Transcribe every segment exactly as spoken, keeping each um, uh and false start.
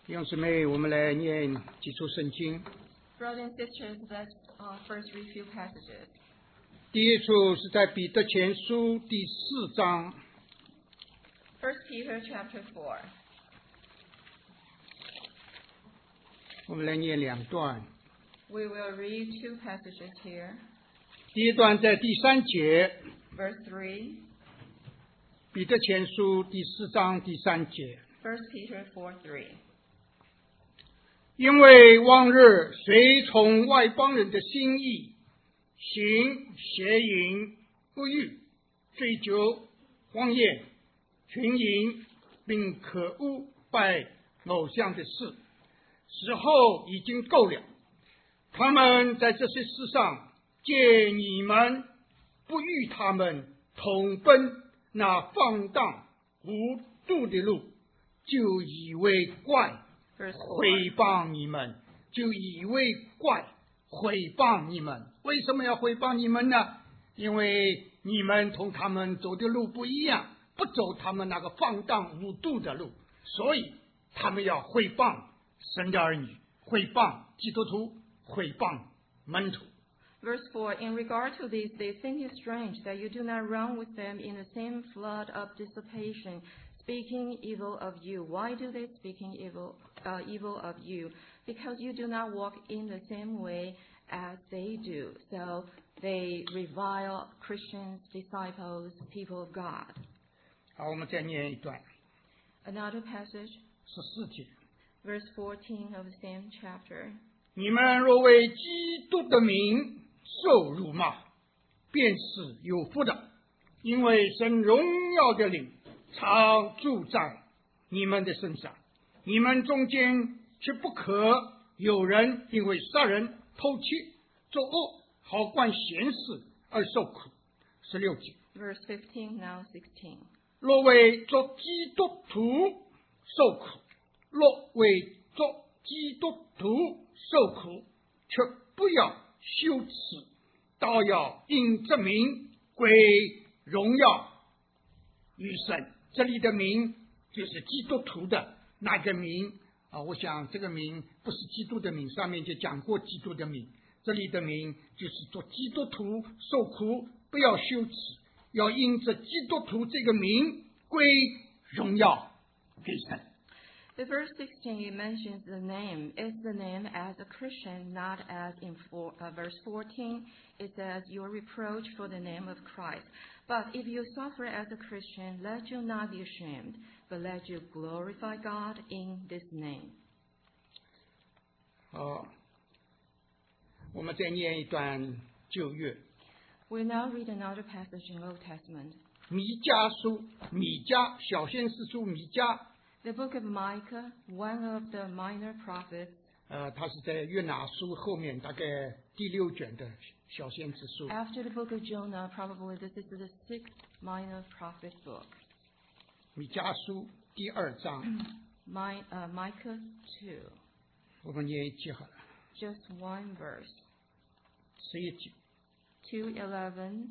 弟兄姊妹，我们来念几处圣经。 Brothers and sisters, let's uh, first read few passages. 第一处是在彼得前书第四章， First Peter chapter four. 我们来念两段。 We will read two passages here. 第一段在第三节， Verse three, 彼得前书第四章第三节。 First Peter four three. 因为往日随从外邦人的心意，行邪淫、不义、醉酒、荒宴、群淫，并可污拜偶像的事，时候已经够了。他们在这些事上见你们不与他们同奔那放荡无度的路，就以为怪， Verse 毁谤你们，就以为怪，毁谤你们。为什么要毁谤你们呢？因为你们同他们走的路不一样，不走他们那个放荡无度的路，所以他们要毁谤神的儿女，毁谤基督徒，毁谤门徒。 Verse four, in regard to these, they think it strange that you do not run with them in the same flood of dissipation, speaking evil of you. Why do they speaking evil, uh, evil of you? Because you do not walk in the same way as they do. So they revile Christians, disciples, people of God. 好，我们再念一段， Another passage, 十四节。 verse fourteen of the same chapter. 你们若为基督的名受辱骂，便是有福的，因为神荣耀的灵常住在你们的身上。你们中间却不可有人因为杀人、偷窃、作恶、好惯闲事而受苦。十六节。 Verse fifteen, now sixteen. 若为做基督徒受苦，若为做基督徒受苦，却不要羞耻，倒要因这名归荣耀于神。这里的名就是基督徒的那个名啊，我想这个名不是基督的名，上面就讲过基督的名。这里的名就是做基督徒受苦，不要羞耻，要因着基督徒这个名归荣耀给神。 The verse sixteen, it mentions the name. It's the name as a Christian, not as in four, uh, verse fourteen. It says, your reproach for the name of Christ. But if you suffer as a Christian, let you not be ashamed, but let you glorify God in this name. 好，我们再念一段旧约， We now read another passage in Old Testament. 米迦书，米迦小先知书，米迦， The book of Micah, one of the minor prophets. 呃，他是在约拿书后面大概第六卷的小先知书。 After the book of Jonah, probably this is the sixth minor prophet book. 米迦书第二章， My, uh, Micah two, 我们念一节好了， just one verse. 十一节。 two eleven,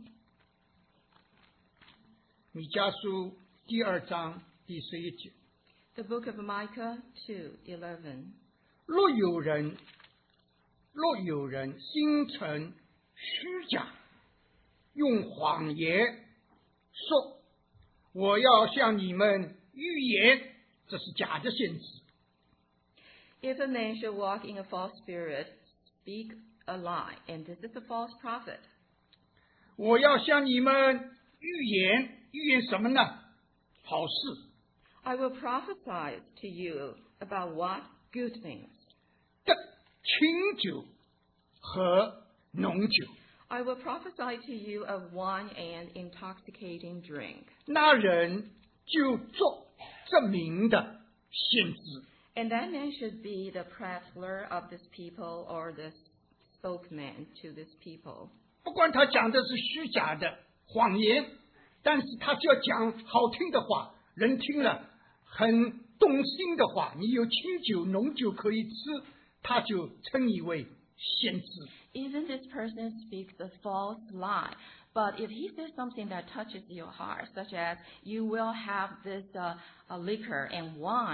米迦书第二章第十一节。 the book of Micah two eleven. 若有人，若有人心存虚假，用谎言说我要向你们预言，这是假的先知。 If a man should walk in a false spirit, speak a lie, and this is a false prophet. 我要向你们预言，预言什么呢？好事。 I will prophesy to you about what? Good things. 的清酒和浓酒， I will prophesy to you of wine and intoxicating drink. 那人就做这名的先知。 And that man should be the prattler of this people or the spokesman to this people. 不管他讲的是虚假的谎言，但是他就要讲好听的话，人听了很动心的话，你有清酒浓酒可以吃，他就称你为先知。 Even this person speaks a false lie, but if he says something that touches your heart, such as you will have this uh, uh, liquor and wine,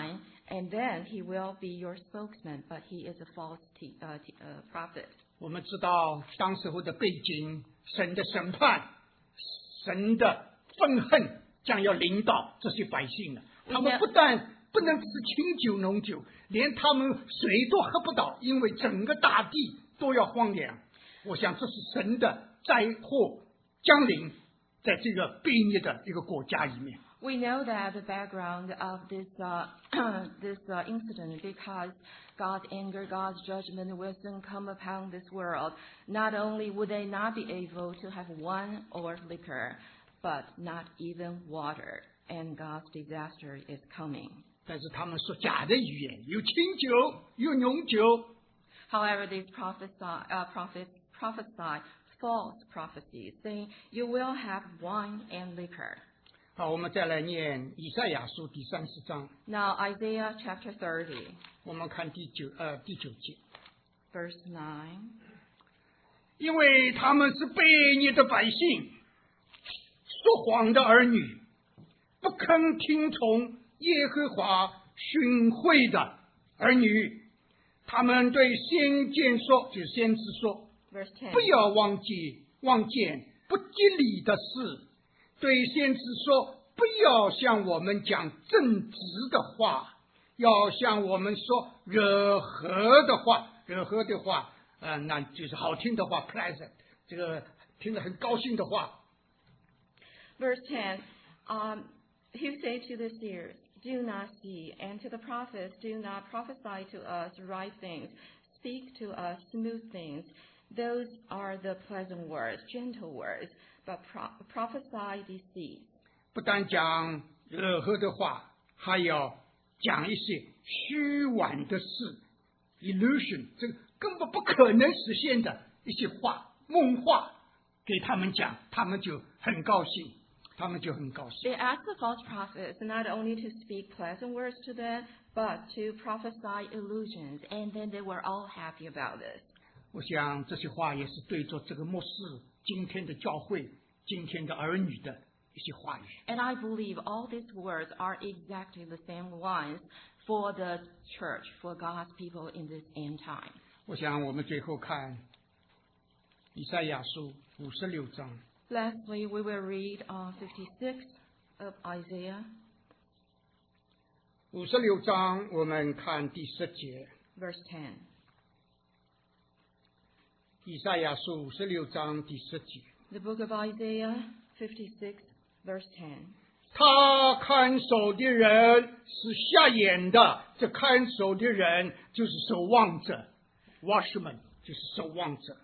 And then he will be your spokesman, but he is a false te- uh, te- uh, prophet. 我们知道当时候的背景，神的审判，神的愤恨将要临到这些百姓了。他们不但不能吃清酒浓酒，连他们水都喝不到，因为整个大地都要荒凉。我想这是神的灾祸降临在这个悖逆的一个国家里面。 We know that the background of this uh, this uh, incident because God's anger, God's judgment will soon come upon this world. Not only would they not be able to have wine or liquor, but not even water, and God's disaster is coming. 但是他们说假的语言，有清酒，有浓酒。 However, these prophesy, uh, prophets prophesy false prophecies, saying you will have wine and liquor. 好，我们再来念以赛亚书第三十章。 Now Isaiah chapter thirty, 我们看第九呃第九节， verse nine. 因为他们是悖逆的百姓，说谎的儿女，不肯听从耶和华训诲的儿女。他们对先见说，就是先知说， Verse ten. 不要忘记望见不吉利的事。对先知说，不要向我们讲正直的话，要向我们说惹和的话。惹和的话，呃，那就是好听的话 ，pleasant， 这个听了很高兴的话。 Verse ten. Um, he said to the seers, do not see, and to the prophets, do not prophesy to us right things. Speak to us smooth things. Those are the pleasant words, gentle words, but pro- prophesy deceit. 不但讲惹和的话，还要讲一些虚幻的事 ，illusion， 这个根本不可能实现的一些话、梦话，给他们讲，他们就很高兴，他们就很高兴。 They asked the false prophets not only to speak pleasant words to them, but to prophesy illusions, and then they were all happy about this. 我想这些话也是对着这个末世、今天的教会、今天的儿女的一些话语。 And I believe all these words are exactly the same ones for the church, for God's people in this end time. 我想我们最后看以赛亚书五十六章。 Lastly, we will read uh, fifty-six of Isaiah, 五十六章，我们看第十节。 verse ten. 以赛亚书五十六章第十节。 The book of Isaiah, fifty-six, verse ten. 他看守的人是瞎眼的，这看守的人就是守望者 ，watchman 就是守望者。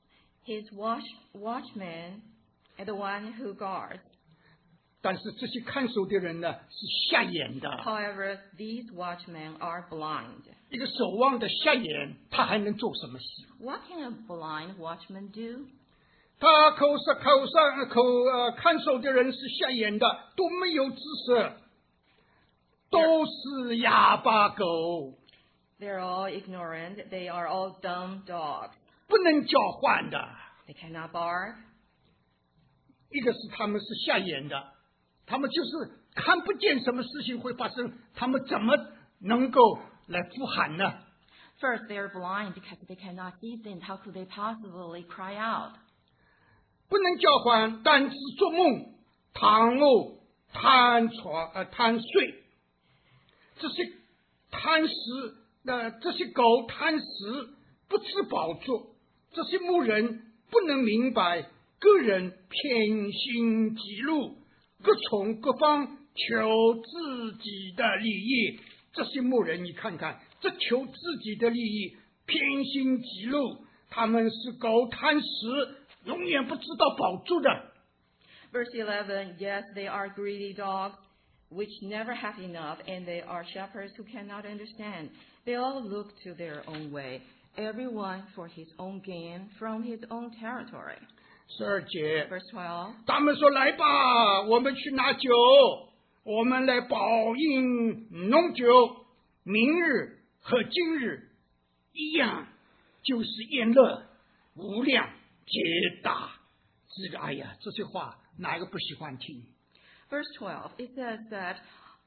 His watch, watchman and the one who guards. 但是这些看守的人呢是瞎眼的， However, these watchmen are blind. 一个守望的瞎眼，他还能做什么事？ What can a blind watchman do? 他口上口上口呃看守的人是瞎眼的，都没有知识，都是哑巴狗， They're all ignorant. They are all dumb dogs. 不能叫唤的。 They cannot bark. 一个是他们是瞎眼的，他们就是看不见什么事情会发生，他们怎么能够来呼喊呢？ First, they are blind because they cannot see things. How could they possibly cry out? 不能叫唤，但只做梦、躺卧、贪床呃贪睡，这些贪食呃这些狗贪食不吃饱足，这些牧人不能明白，个人偏心己路，各从各方求自己的利益。这些牧人，你看看，这求自己的利益，偏心己路，他们是狗贪食，永远不知道饱足的。 Verse eleven, yes, they are greedy dogs, which never have enough, and they are shepherds who cannot understand. They all look to their own way, everyone for his own gain from his own territory. 十二节， Verse twelve, 他们说：“来吧，我们去拿酒，我们来饱饮浓酒。明日和今日一样，就是宴乐无量皆大。”这个哎呀，这些话哪个不喜欢听？ verse twelve, it says that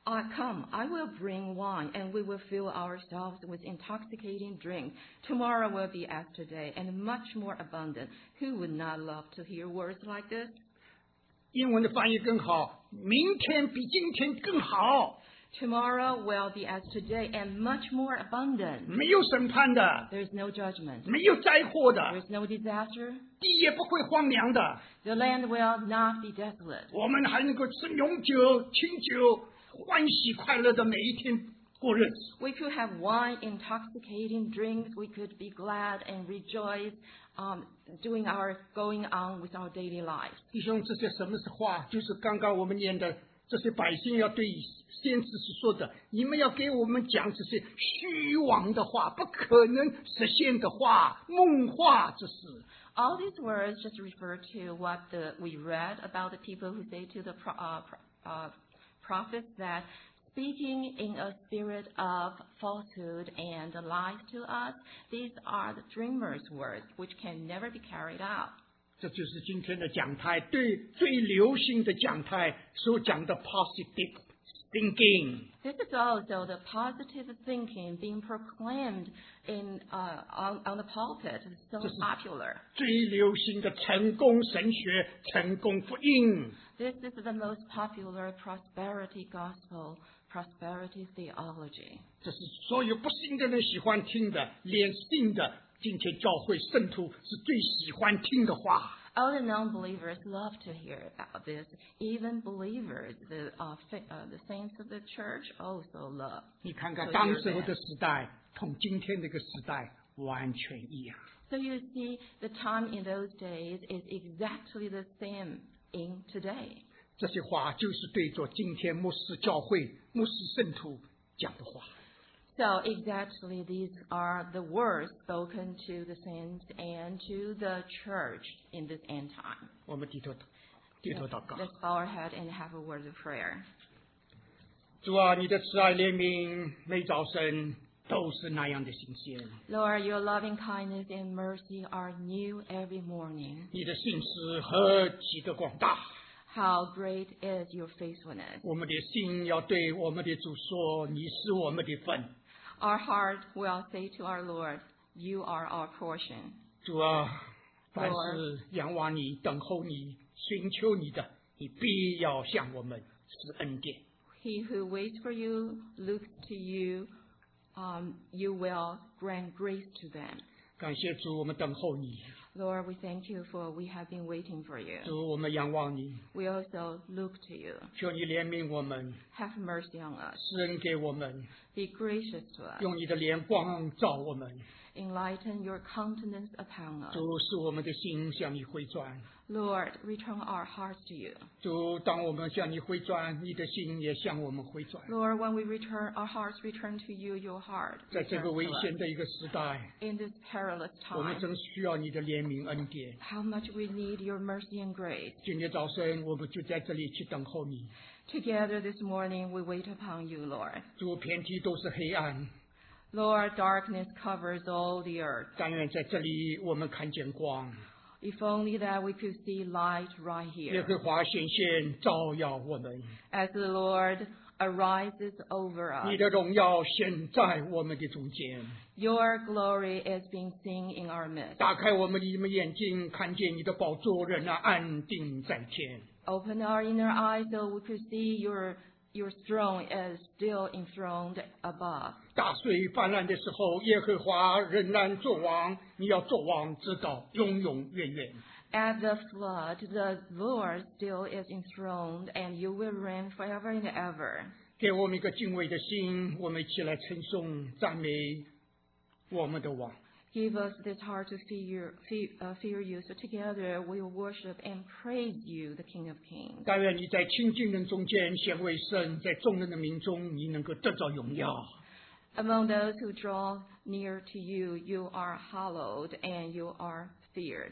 Uh, come, I will bring wine, and we will fill ourselves with intoxicating drink. Tomorrow will be as today, and much more abundant. Who would not love to hear words like this? 英文的翻译更好，明天比今天更好。 Tomorrow will be as today, and much more abundant. 没有审判的， There is no judgment. 没有灾祸的， There is no disaster. 地也不会荒凉的。 The land will not be desolate. 我们还能够吃浓酒、清酒，欢喜快乐的每一天过日子。 We could have wine, intoxicating drinks. We could be glad and rejoice, um, doing our going on with our daily lives. 弟兄，这些什么是话？就是刚刚我们念的，这些百姓要对先知是说的，你们要给我们讲这些虚妄的话，不可能实现的话，梦话之事。 All these words just refer to what the, we read about the people who say to the pro, uh, pro, uh, prophets that speaking in a spirit of falsehood and lies to us, these are the dreamers' words which can never be carried out. 这就是今天的讲台对最流行的讲台所讲的 positive thinking。 This is also the positive thinking being proclaimed in uh, on, on the pulpit. It's so popular. 最流行的成功神学、成功福音。 This is the most popular prosperity gospel, prosperity theology. 这是所有不信的人喜欢听的，连信的今天教会圣徒是最喜欢听的话。 All the non-believers love to hear about this. Even believers, the uh, fa- uh, the saints of the church, also love. 你看看 to 当 hear 时候 that. 的时代，同今天这个时代完全一样。 So you see, the time in those days is exactly the same in today. 这些话就是对着今天牧师教会、牧师圣徒讲的话。 So exactly these are the words spoken to the saints and to the church in this end time. 我们低头低头祷告。 Let's bow our head and have a word of prayer. 主啊，你的慈爱怜悯每早晨都是那样的新鲜， Lord, your loving kindness and mercy are new every morning. 你的信实何其的广大。 How great is your faithfulness. 我们的心要对我们的主说：“你是我们的份。” Our heart will say to our Lord, you are our portion. 主啊，凡是仰望你、等候你、寻求你的，你必要向我们施恩典。 He who waits for you, looks to you, um, you will grant grace to them. 感谢主，我们等候你。 Lord, we thank you for we have been waiting for you. 主，我们仰望你， We also look to you. 求你怜悯我们， Have mercy on us. 施恩给我们， Be gracious to us. 用你的脸光照我们。 Enlighten your countenance upon us. 主，使我们的心向你回转。 Lord, return our hearts to you. 主，当我们向你回转，你的心也向我们回转。 Lord, when we return, our hearts return to you, your heart 在这个 returns 危 to us. 险的一个时代， In this perilous 我们 time, 真需要你的怜悯恩典。 how much we need your mercy and grace. 今天早晨，我们就在这里去等候你。 Together this morning, we wait upon you, Lord. 主，遍地都是黑暗， Lord, darkness covers all the earth. 但愿在这里我们看见光。 If only that we could see light right 耶 here. 和华显现，照耀我们。 As the Lord arises over 你 us, 的荣耀显在我们的中间。 your glory is being seen in our midst. 打开我们的眼睛，看见你的宝座人啊，安定在天。 Open our inner eyes so we could see your your throne is still enthroned above. 大水泛滥的时候，耶和华仍然作王，你要作王，直到永永远远。 At the flood, the Lord still is enthroned, and you will reign forever and ever. 给我们一个敬畏的心，我们一起来称颂、赞美我们的王。 Give us this heart to fear, fear, uh, fear you, so together we will worship and praise you, the King of Kings. 但愿你在亲近人中间显为圣，在众人的民中，你能够得着荣耀。 Among those who draw near to you, you are hallowed and you are feared.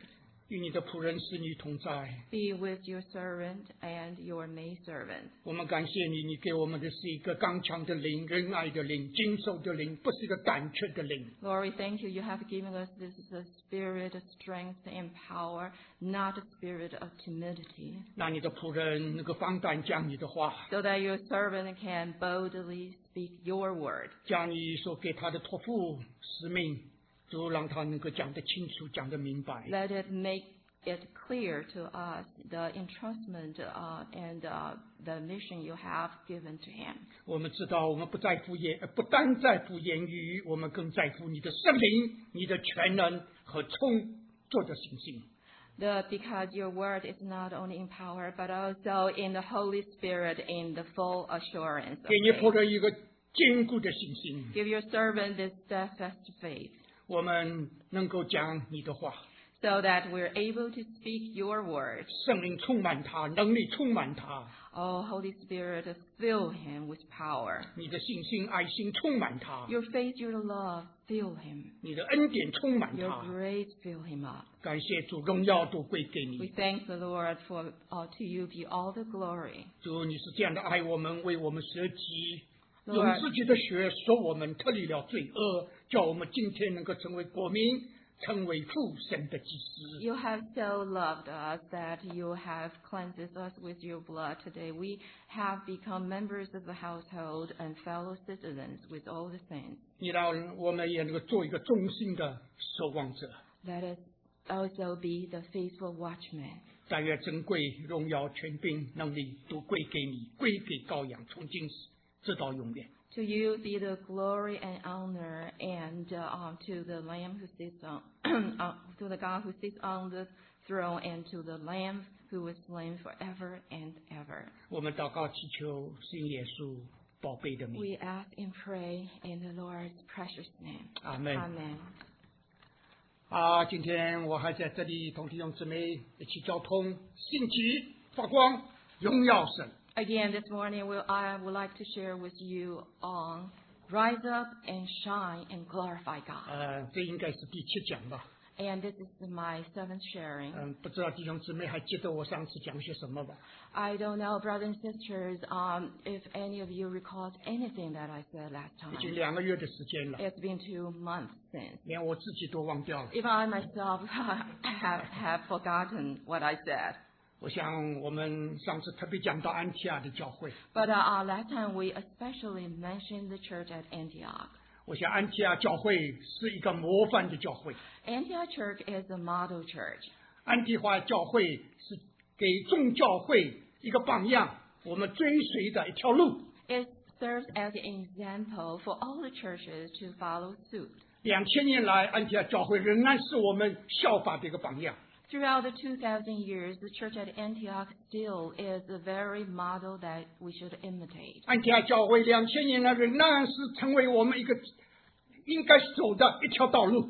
与你的仆人使女同在。 Be with your servant and your maidservant. 我们感谢你，你给我们的是一个刚强的灵、仁爱的灵、经受的灵，不是一个胆怯的灵。 Lord, we thank you. You have given us this is a spirit of strength and power, not a spirit of timidity, 让你的仆人能够放胆讲你的话， so that your servant can boldly speak your word. 将你所给他的托付使命，就让他能够讲得清楚，讲得明白。 Let it make it clear to us the entrustment uh, and uh, the mission you have given to him. 我们知道，我们不在乎言，呃不单在乎言语，我们更在乎你的圣灵、你的全能和充足的信心。 The, because your word is not only in power, but also in the Holy Spirit in the full assurance of 给你仆 faith. 人一个坚固的信心， Give your servant this steadfast faith, 我们能够讲你的话， so that we're able to speak your word. 圣灵充满他，能力充满他， Oh, Holy Spirit, fill him with power. 你的信心、爱心充满他， Your faith, your love, fill him. 你的恩典充满 Your 他。 grace, fill him up. 感谢主，荣耀都归给 We 你。 thank the Lord for uh, to you be all the glory. 主，你是这样的爱我们，为我们舍己， Lord 用自己的血说我们脱离了罪恶，叫我们今天能够成为国民，成为父神的祭司。 You have so loved us that you have cleansed us with your blood. Today we have become members of the household and fellow citizens with all the saints. 你让我们也能够做一个忠心的守望者。 Let us also be the faithful watchmen. 但愿珍贵、荣耀、权柄、能力都归给你，归给羔羊，从今时直到永远。 To you be the glory and honor, and uh, um, to the Lamb who sits on, uh, to the God who sits on the throne, and to the Lamb who was slain forever and ever. 我们祷告祈求，信耶稣宝贝的名。 We ask and pray in the Lord's precious name. 阿门。 Amen. 啊，今天我还在这里同弟兄姊妹一起交通，信息发光，荣耀神。 Again, this morning we'll, I would like to share with you on rise up and shine and glorify God. 呃，这应该是第七讲吧。 And this is my seventh sharing. 嗯，不知道弟兄姊妹还记得我上次讲些什么吧？ I don't know, brothers and sisters, um, if any of you recalled anything that I said last 已经 time. 两个月的时间了， It's been two months since. 连我自己都忘掉了。 Even I myself have, have forgotten what I said. 我想我们上次特别讲到安提亚的教会， But uh, uh, last time we especially mentioned the church at Antioch. 我想安提亚教会是一个模范的教会， Antioch church is a model church. 安提华教会是给众教会一个榜样，我们追随的一条路。 It serves as an example for all the churches to follow suit. 两千年来，安提亚教会仍然是我们效法的一个榜样。 Throughout the two thousand years, the church at Antioch still is the very model that we should imitate. 安提亚教会两千年来仍然是成为我们一个应该走的一条道路。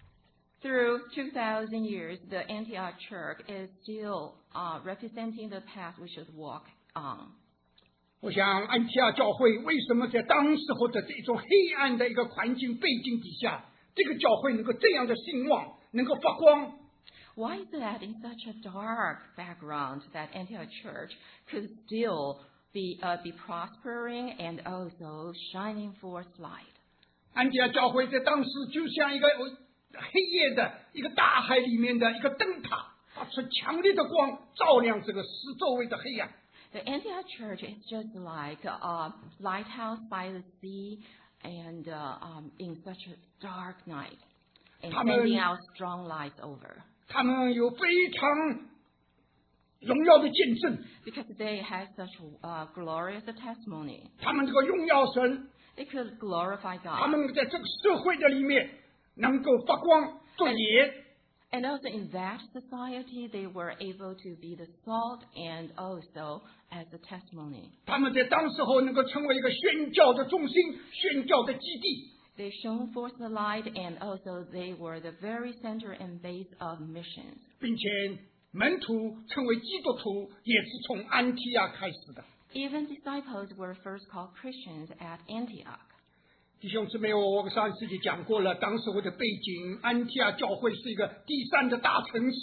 Through two thousand years, the Antioch church is still uh, representing the path we should walk on. 我想安提亚教会为什么在当时候的这种黑暗的一个环境背景底下，这个教会能够这样的兴旺，能够发光？ Why is that in such a dark background that Antioch church could still be uh, be prospering and also shining forth light? 安提亚教会在当时就像一个黑夜的一个大海里面的一个灯塔，发出强烈的光，照亮这个四周围的黑暗。 The Antioch church is just like a lighthouse by the sea, and uh, um, in such a dark night, and sending out strong lights over. 他们有非常荣耀的见证， Because they had such uh, glorious testimony. 他们这个荣耀神， They could glorify 他 God. 们在这个社会的里面能够发光做盐。 And also in that society, they were able to be the salt and also as a testimony. 他们在当时候能够成为一个宣教的中心、宣教的基地。 They shone forth the light, and also they were the very center and base of missions. 并且门徒成为基督徒也是从安提亚开始的。 Even disciples were first called Christians at Antioch. 弟兄姊妹，我我上次就讲过了，当时我的背景，安提亚教会是一个第三的大城市，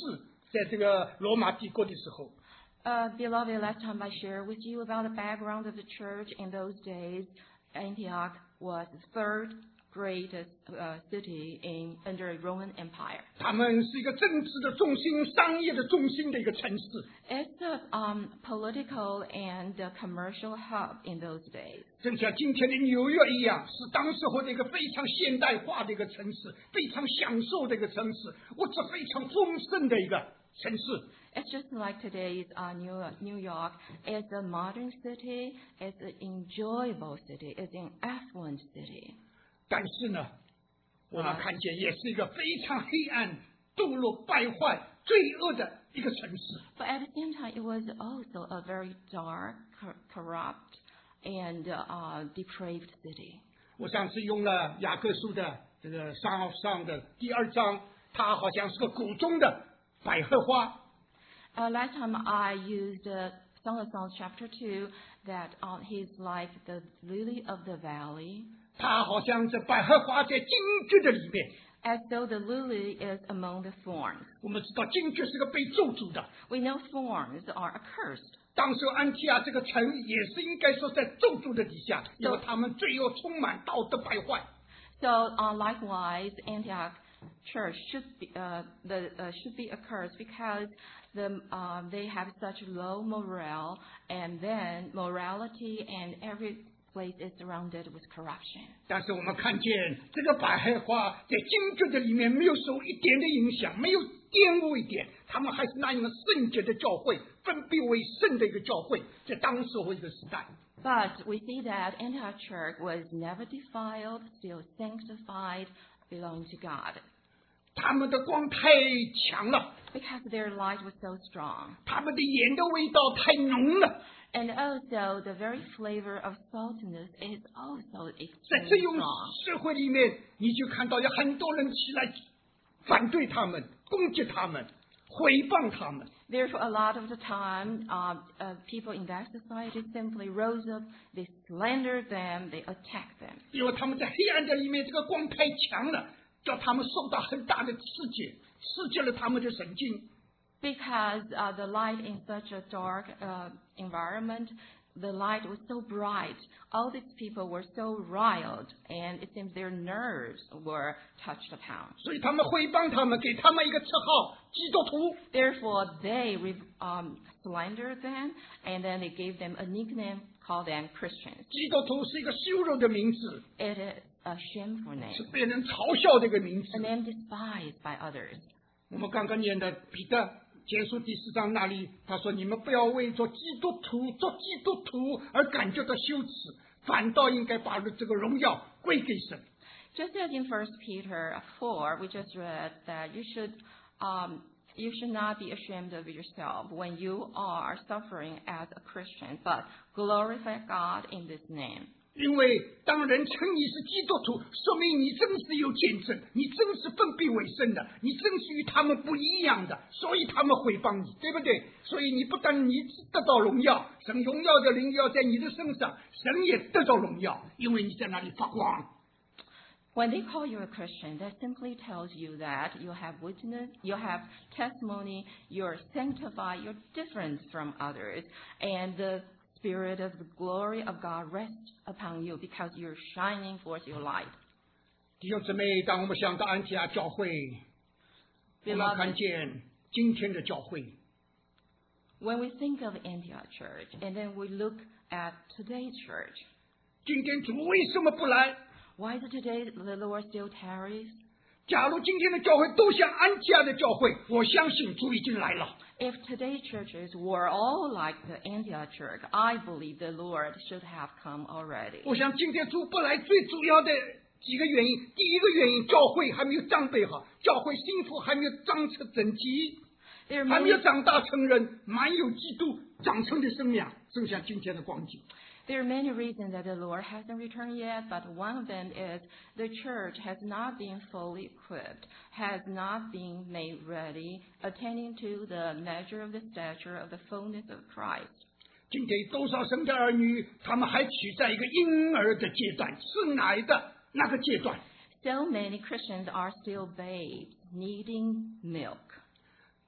在这个罗马帝国的时候， Uh, beloved, last time I shared with you about the background of the church in those days. Antioch was the third greatest uh, city in under Roman Empire. 他们是一个政治的中心、商业的中心的一个城市。 It's a um, political and uh, commercial hub in those days. 正像今天的纽约一样，是当时候的一个非常现代化的一个城市，非常享受的一个城市，物质非常丰盛的一个城市。 It's just like today's uh, New, New York. It's a modern city. It's an enjoyable city. It's an affluent city. 但是呢，我们看见也是一个非常黑暗、堕落、败坏、罪恶的一个城市。 But at the same time, it was also a very dark, cor- corrupt, and uh, depraved city. 我上次用了雅各书的这个上上的第二章，它好像是个谷中的百合花。 Uh, last time I used uh, Song of Songs chapter two that um, he's like the lily of the valley, 它好像这百合花在荆棘的里面。 as though the lily is among the thorns. 我们知道荆棘是个被咒诅的， We know thorns are accursed. 当时安提亚这个城也是应该说在咒诅的底下，因为他们罪恶充满，道德败坏。 So uh, likewise, Antioch church should be uh, the uh, should be accursed because the uh, they have such low morale, and then morality and every place is surrounded with corruption. 但是我们看见这个百合花在荆棘的里面没有受一点的影响，没有玷污一点，他们还是那样的圣洁的教会，分别为圣的一个教会，在当时候一个时代。 But we see that Antioch church was never defiled, still sanctified, belonging to God, 他们的光太强了， because their light was so strong. 他们的盐的味道太浓了， And also, the very flavor of saltiness is also 在这 extremely 种 strong. 社会里面，你就看到有很多人起来反对他们、攻击他们、诽谤他们。 Therefore, a lot of the time, uh, uh, people in that society simply rose up, they slandered them, they attacked them. 因为他们在黑暗的里面，这个光太强了，叫他们受到很大的刺激，刺激了他们的神经。 Because uh, the light in such a dark uh, environment, the light was so bright. All these people were so riled, and it seems their nerves were touched upon. 所以他们诽谤他们，给他们一个称号——基督徒。 Therefore, they re- um, slandered them, and then they gave them a nickname, called them Christians. 基督徒是一个羞辱的名字， It is a shameful 是 name, 被人嘲笑的一个名 a 字。 name despised by others. 我们刚刚念的彼得前书第四章那里，他说：“你们不要为做基督徒、做基督徒而感觉到羞耻，反倒应该把这个荣耀归给神。” Just as in First Peter four, we just read that you should um, you should not be ashamed of yourself when you are suffering as a Christian, but glorify God in this name. 因为当人称你是基督徒，说明你真是有见证，你真是分别为圣的，你真是与他们不一样的，所以他们诽谤你，对不对？所以你不但你得到荣耀，神荣耀的灵要在你的身上，神也得到荣耀，因为你在那里发光。 When they call you a Christian, that simply tells you that you have witness, you have testimony, you're sanctified, you're different from others, and the Spirit of the glory of God rests upon you because you're shining forth your light. 弟兄姊妹，当我们想到安提阿教会，我们看 Beloved, 见今天的教会， when we think of Antioch Church, and then we look at today's church, 今天主为什么不来？ why is it today the Lord still tarries? 假如今天的教会都像安提阿的教会，我相信主已经来了。 If today's churches were all like the Antioch church, I believe the Lord should have come already. 我想今天主不来最主要的几个原因，第一个原因，教会还没有装备好，教会幸福还没有长成整齐， There are 还没有 many 长大成人，满有基督长成的生命，正像今天的光景。 There are many reasons that the Lord hasn't returned yet, but one of them is the church has not been fully equipped, has not been made ready, attaining to the measure of the stature of the fullness of Christ. 今天多少神的儿女，他们还处在一个婴儿的阶段，吃奶的那个阶段。 So many Christians are still babes, needing milk.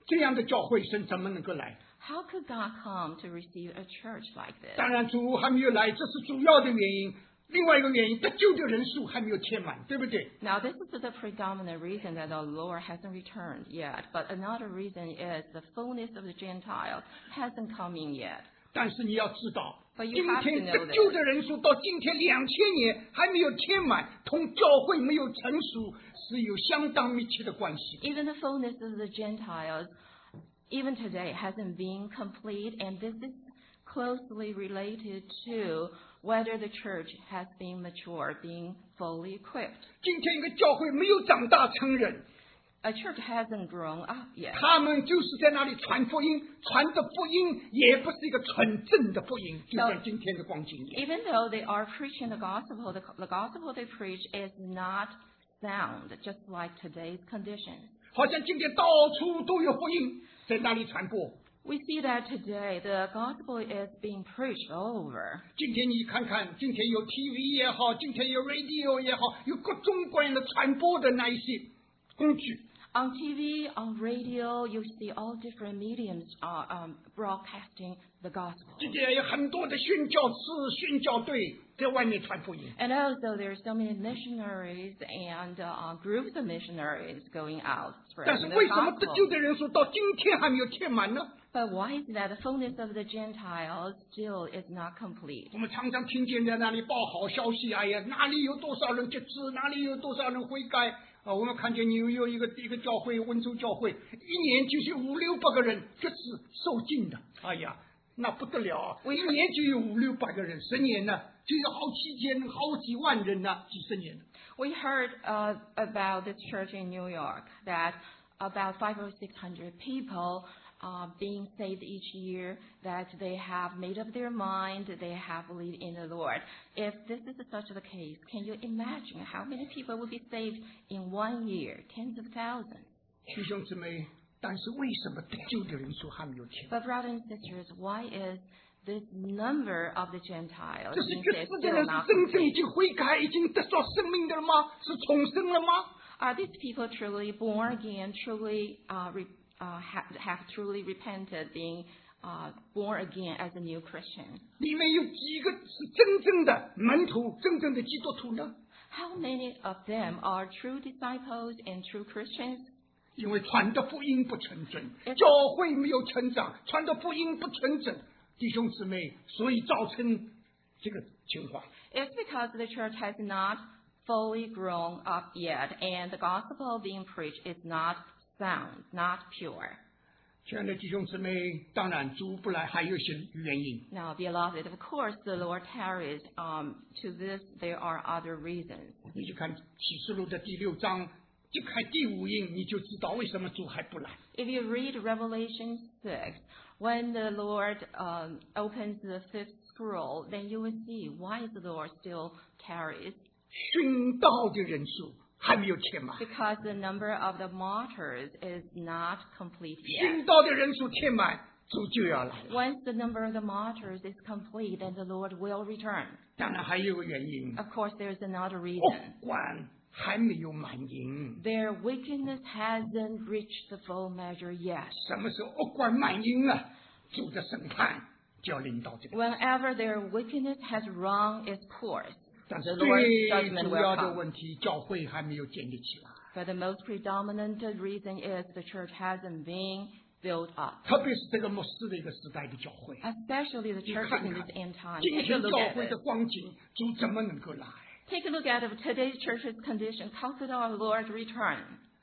这样的教会神怎么能够来？ How could God come to receive a church like this? 当然主还没有来，这是主要的原因。另外一个原因，得救的人数还没有填满，对不对？ Now, this is the predominant reason that the Lord hasn't returned yet. But another reason is the fullness of the Gentile hasn't come in yet. 但是你要知道， But 今 you have to 天 know 得救 this. 的人数到今天两千年还没有填满，同教会没有成熟是有相当密切的关系。 Even the fullness of the Gentiles, even today, hasn't been complete. And this is closely related to whether the church has been mature, being fully equipped. 今天一个教会没有长大成人， A church hasn't grown up yet. 他们就是在那里传福音，传的福音也不是一个纯正的福音，就像今天的光景一样。 Even though they are preaching the gospel, the, the gospel they preach is not sound, just like today's conditions. 好像今天到处都有福音在那里传播。 We see that today the gospel is being preached all over. 今天你看看，今天有 T V 也好，今天有 radio 也好，有各种各样的传播的那一些工具。 On T V, on radio, you see all different mediums uh, um, broadcasting the gospel. 今天有很多的宣教士、宣教队在外面传福音。 And also there are so many missionaries and uh, groups of missionaries going out 但是 spreading 为 the 什么得救 gospel. 的人数到今天还没有填满呢？ But why is it that the fullness of the Gentiles still is not complete? 我们常常听见在那里报好消息，哎呀，哪里有多少人决志，哪里有多少人悔改啊！我们看见纽约一个一个教会，温州教会，一年就是五六百个人决志受尽的，哎呀，那不得了啊！一年就有五六百个人，十年呢就有好几千、好几万人呢，几十年。 We heard uh, about this church in New York that about five or six hundred people uh, being saved each year, that they have made up their mind, they have believed in the Lord. If this is such the case, can you imagine how many people will be saved in one year? Tens of thousands. 弟兄姊妹，但是为什么得救的人数还没有填？ But brothers and sisters, why is this number of the Gentiles 这是 being 决 saved 志的 still 人是 not 真正已 complete? 经悔改，已经得到生命的了吗？是重生了吗？ Are these people truly born again, truly uh, re, uh, have, have truly repented, being uh, born again as a new Christian? 里面有几个是真正的门徒、真正的基督徒呢？ How many of them are true disciples and true Christians? 因为传的福音不纯正， It's- 教会没有成长，传的福音不纯正，弟兄姊妹，所以造成这个情况。 It's because the church has not fully grown up yet, and the gospel being preached is not sound, not pure. 亲爱的弟兄姊妹，当然主不来还有一些原因。 Now, beloved, of course, the Lord tarries. Um, to this, there are other reasons. 你去看启示录的第六章，就看第五印，你就知道为什么主还不来。 If you read Revelation six, when the Lord um, opens the fifth scroll, then you will see why the Lord still tarries. 殉道的人数还没有填满， Because the number of the martyrs is not complete yet. 殉道的人数填满，主就要来了。 Once the number of the martyrs is complete, then the Lord will return. 当然还有个原因， Of course, there's another 恶 reason. 贯还没有满盈。 Their wickedness hasn't reached the full measure yet. 什么时候恶贯满盈了，主的审判就要临到这个。 Whenever their wickedness has run its course, 但是 the 最 Lord's judgment 主 will 要的 come. 问题，教会还没有建立起来， But the most predominant reason is the church hasn't been built up. 特别是这个末世的一个时代的教会。 Especially the 你 churches 看 in 看 this end time. 今 Take a 天 look 教 at 会的 it. 光景，主怎么能够来？ Take a look at today's church's condition. How could our Lord return?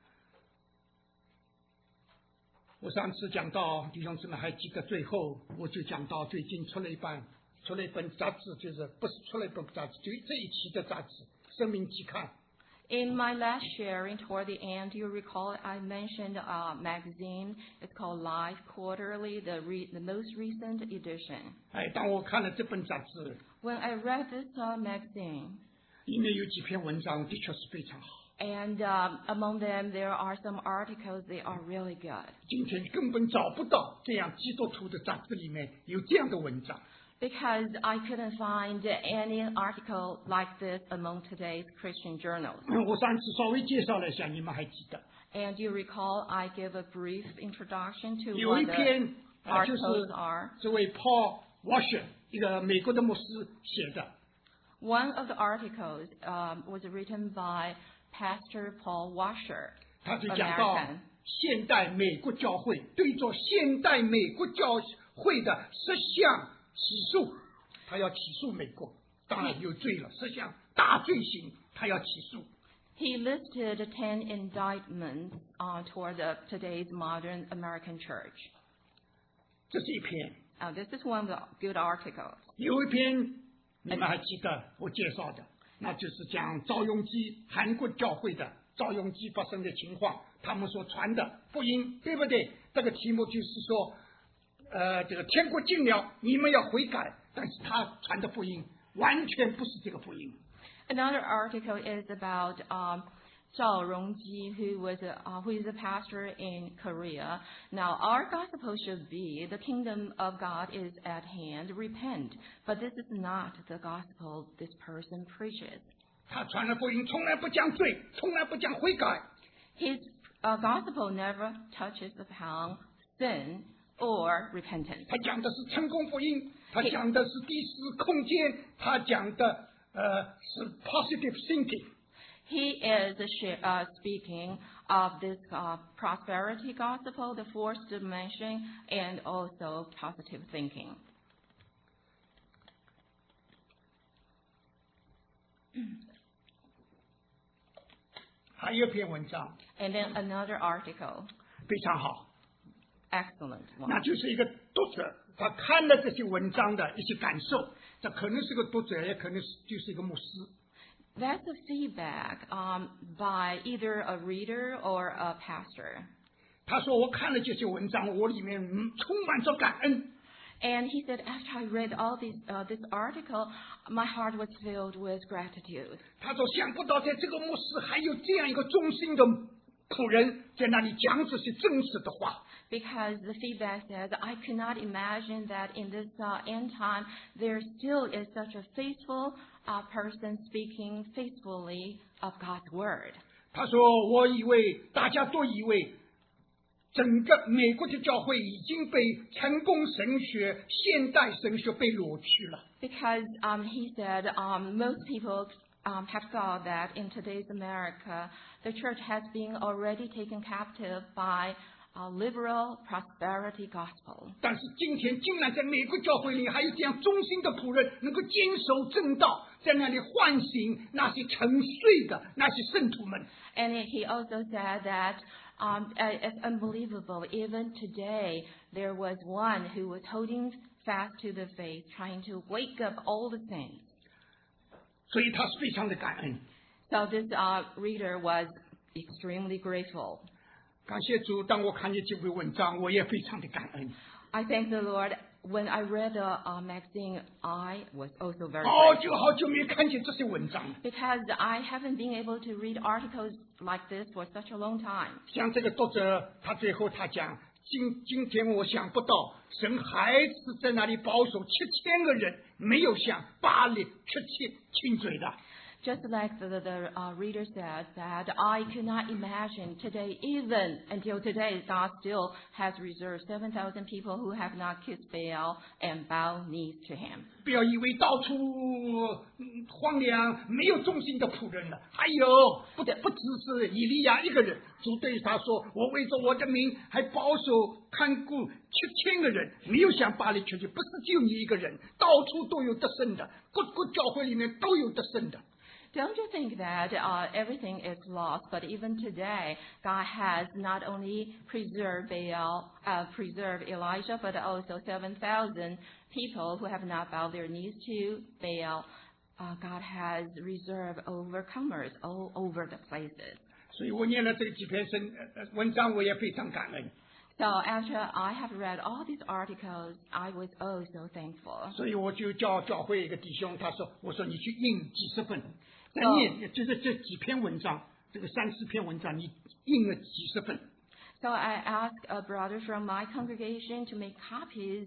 我上次讲到，弟兄姊妹还记得最后，我就讲到最近出了一本出了一本杂志，就是不是出了一本杂志，就这一期的杂志《生命期刊》。 In my last sharing toward the end, you recall I mentioned a magazine. It's called Life Quarterly, the, re, the most recent edition. 哎，当我看了这本杂志， When I read this uh, magazine, 里面有几篇文章的确是非常好。 and um, among them there are some articles, they are really good. 今天根本找不到这样基督徒的杂志里面有这样的文章。 Because I couldn't find any article like this among today's Christian journals. 我上次稍微介绍了一下，你们还记得？ And you recall I gave a brief introduction to 有一 what 篇 the 啊，就 articles 是 are. 这位 Paul Washer 一个美国的牧师写的。 One of the articles um, was written by Pastor Paul Washer, 他就讲到 American. 现代美国教会对着现代美国教会的十项起诉，他要起诉美国，当然有罪了，十项大罪行，他要起诉。 He listed ten indictments uh, toward the, today's modern American church. 这是一篇， Uh, this is one of the good articles. 有一篇你们还记得我介绍的，那就是讲赵永基韩国教会的赵永基发生的情况，他们所传的福音，对不对？这个题目就是说，呃，这个天国近了，你们要悔改，但是他传的福音完全不是这个福音。 Another article is about um, Zhao Rongji, who was a, uh, who is a pastor in Korea. Now, our gospel should be the kingdom of God is at hand. Repent, but this is not the gospel this person preaches. 他传的福音从来不讲罪，从来不讲悔改。 His uh, gospel never touches upon sin or repentance. 他讲的是成功福音，他讲的是第四空间，他讲的呃是 positive thinking。 He is sh- uh, speaking of this uh, prosperity gospel, the fourth dimension, and also positive thinking. 还有一篇文章 And then another article, 非常好， excellent 那 one. 就是一个读者他看了这些文章的一些感受，这可能是个读者，也可能是就是一个牧师。 That's a feedback um, by either a reader or a pastor. 他说我看了这些文章，我里面嗯充满着感恩。 And he said, after I read all these, uh, this article, my heart was filled with gratitude. 他说想不到在这个牧师还有这样一个忠心的仆人在那里讲这些真实的话。 Because the feedback says, I could not imagine that in this uh, end time, there still is such a faithful uh, person speaking faithfully of God's word. 他说我以为大家都以为整个美国的教会已经被成功神学、现代神学被裸去了。 Because um, he said, um, most people um, have thought that in today's America, the church has been already taken captive by a liberal prosperity gospel. 但是今天竟然在美国教会里还有这样忠心的仆人，能够坚守正道，在那里唤醒那些沉睡的那些圣徒们。 And he also said that um, uh, it's unbelievable. Even today, there was one who was holding fast to the faith, trying to wake up all the saints. 所以他是非常的感恩。 So this uh, reader was extremely grateful. 感谢主，当我看见这篇文章，我也非常的感恩。 I thank the Lord. When I read the uh, magazine, I was also very 好 grateful. 久好久没看见这些文章了。 Because I haven't been able to read articles like this for such a long time. 像这个读者，他最后他讲，今今天我想不到，神还是在那里保守七千个人，没有像巴黎七千亲嘴的。 Just like the, the uh, reader said, that I could not imagine today, even until today, God still has reserved seven thousand people who have not kissed Baal and bow knees to him. 不要以为到处嗯荒凉，没有忠心的仆人了。还有，不不只是以利亚一个人，主对他说：“我为着我的名，还保守看顾七千个人，没有像巴黎区去，不是只有你一个人，到处都有得胜的，各个教会里面都有得胜的。” Don't you think that uh, everything is lost? But even today, God has not only preserved Baal, uh, preserved Elijah, but also seven thousand people who have not bowed their knees to Baal. Uh, God has reserved overcomers all over the places. 所以我念了这几篇神呃文章，我也非常感恩。 So after I have read all these articles, I was oh so thankful. 所以我就叫教会一个弟兄，他说：“我说你去印几十份，再 So- 念，就是这几篇文章，这个三四篇文章，你印了几十份。” So I asked a brother from my congregation to make copies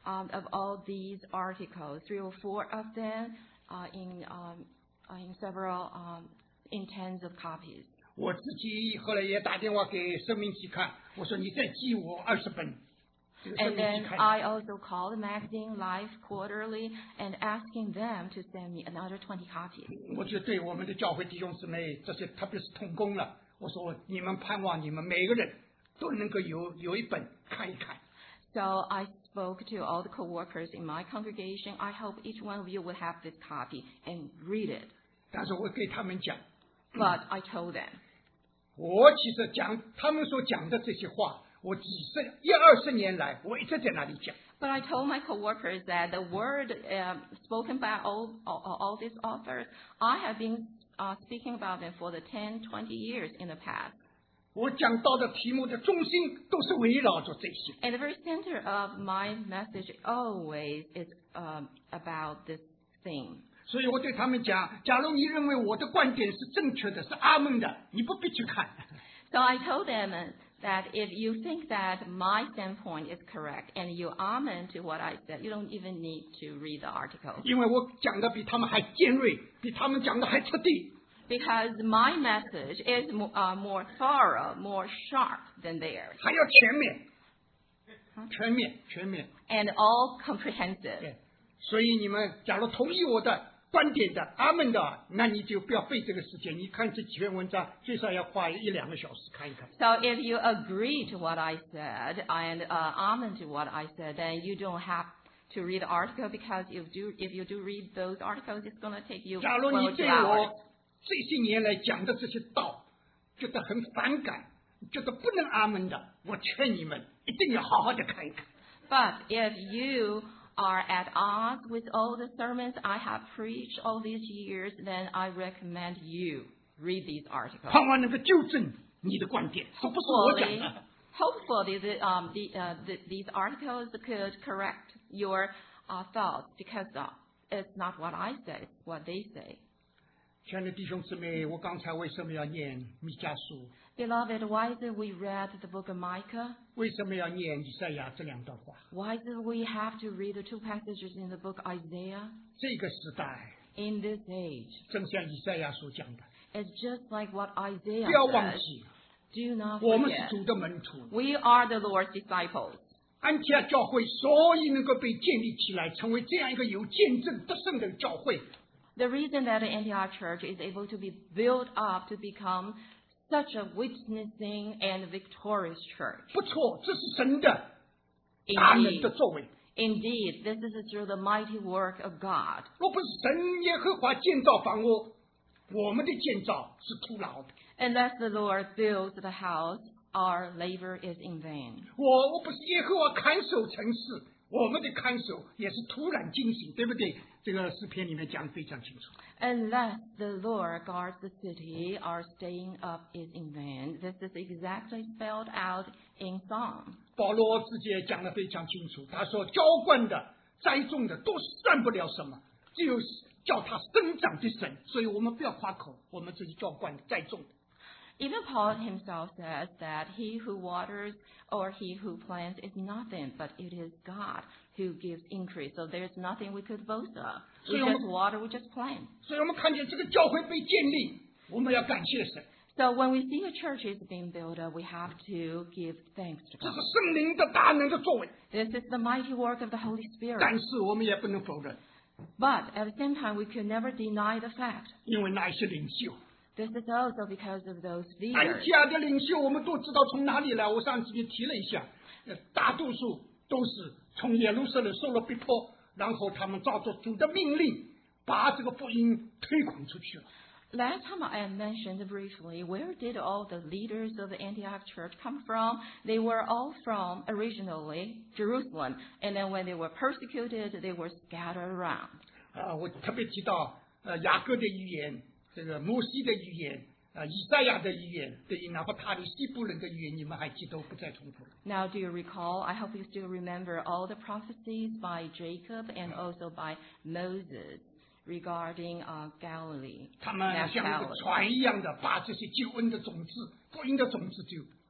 um, of all these articles, three or four of them uh, in um, uh, in several um, in tens of copies. 我自己后来也打电话给生命期刊，我说你再寄我二十本。 And then I also called the magazine Life Quarterly and asking them to send me another twenty copies. 我觉得对我们的教会弟兄姊妹，这些特别是同工了，我说你们盼望你们每个人都能够有有一本看一看。 So I spoke to all the co-workers in my congregation. I hope each one of you will have this copy and read it. 但是我给他们讲 But I told them. 我其实讲他们所讲的这些话。我几十一二十年来，我一直在那里讲。 But I told my coworkers that the word uh, spoken by all, all all these authors, I have been uh, speaking about them for the ten, twenty years in the past. 我讲到的题目的中心都是围绕着这些。 And the very center of my message always is um, about this theme. 所以我对他们讲，假如你认为我的观点是正确的，是阿门的，你不必去看。 So I told them that if you think that my standpoint is correct and you amen to what I said, you don't even need to read the article. 因为我讲的比他们还尖锐，比他们讲的还彻底。 Because my message is more, uh, more thorough, more sharp than theirs. 还要全面，全面，全面。 And all comprehensive. 对，所以你们假如同意我的观点的阿门的，那你就不要费这个时间。你看这几篇文章，最少要花一两个小时看一看。 So if you agree to what I said and uh, amen to what I said, then you don't have to read the article because if do if you do read those articles, it's going to take you 假如你 twelve 对 hours. 我这些年来讲的这些道觉得很反感，觉得不能阿门的，我劝你们一定要好好的看一看。 But if you are at odds with all the sermons I have preached all these years, then I recommend you read these articles. 盼望能够纠正你的观点，这不是我讲 Hopefully, 的。 hopefully the, um, the, uh, the, these articles could correct your uh, thoughts because uh, it's not what I say, it's what they say. 亲爱的弟兄姊妹，我刚才为什么要念弥迦书？ Beloved, why did we read the book of Micah? 为什么要念以赛亚这两段话？ Why did we have to read the two passages in the book Isaiah? 这个时代， In this age, 正像以赛亚所讲的， it's just like what Isaiah 不要忘 says. 记， Do not 我们是 forget. 主的门徒。 We are the Lord's disciples. 安提阿教会所以能够被建立起来，成为这样一个有见证得胜的教会， The reason that the Antioch church is able to be built up to become such a witnessing and victorious church. 不错，这是神的大能 Indeed, 的作为。 indeed, this is through the mighty work of God. 若不是神耶和华建造房屋，我们的建造是徒劳的。 Unless the Lord builds the house, our labor is in vain. 我我不是耶和华看守城市，我们的看守也是突然惊醒，对不对？这个诗篇里面讲得非常清楚。 Unless the Lord guards the city, our staying up is in vain. This is exactly spelled out in Psalm. 保罗自己也讲得非常清楚，他说浇灌的、栽种的都算不了什么，只有叫它生长的神。所以我们不要夸口，我们自己浇灌的、栽种的。 Even Paul himself says that he who waters or he who plants is nothing, but it is God who gives increase. So there's nothing we could boast of. We just water, we just plant. 所以我们看见这个教会被建立，我们要感谢神。 So when we see a church is being built up, we have to give thanks to 这 God. 是圣灵的大能的作为， This is the mighty work of the Holy Spirit. 但是我们也不能否认， But at the same time, we could never deny the fact. 因为那一些领袖， This is also because of those 安 leaders. 提阿的领袖，我们都知道从哪里来。我上次也提了一下，呃大多数都是从耶路撒冷受了逼迫，然后他们照着主的命令，把这个福音推广出去了。 Last time I mentioned briefly, where did all the leaders of the Antioch church come from? They were all from originally Jerusalem, and then when they were persecuted, they were scattered around. 啊，我特别提到呃雅各的预言，这个摩西的预言，啊以赛亚的预言，对，哪怕他的西部人的预言，你们还记得，我不再重复了。 Now, do you recall? I hope you still remember all the prophecies by Jacob and also by Moses regarding uh, Galilee. 他们像一个 Naphtali. 船一样的，把这些救恩的种子、福音的种子就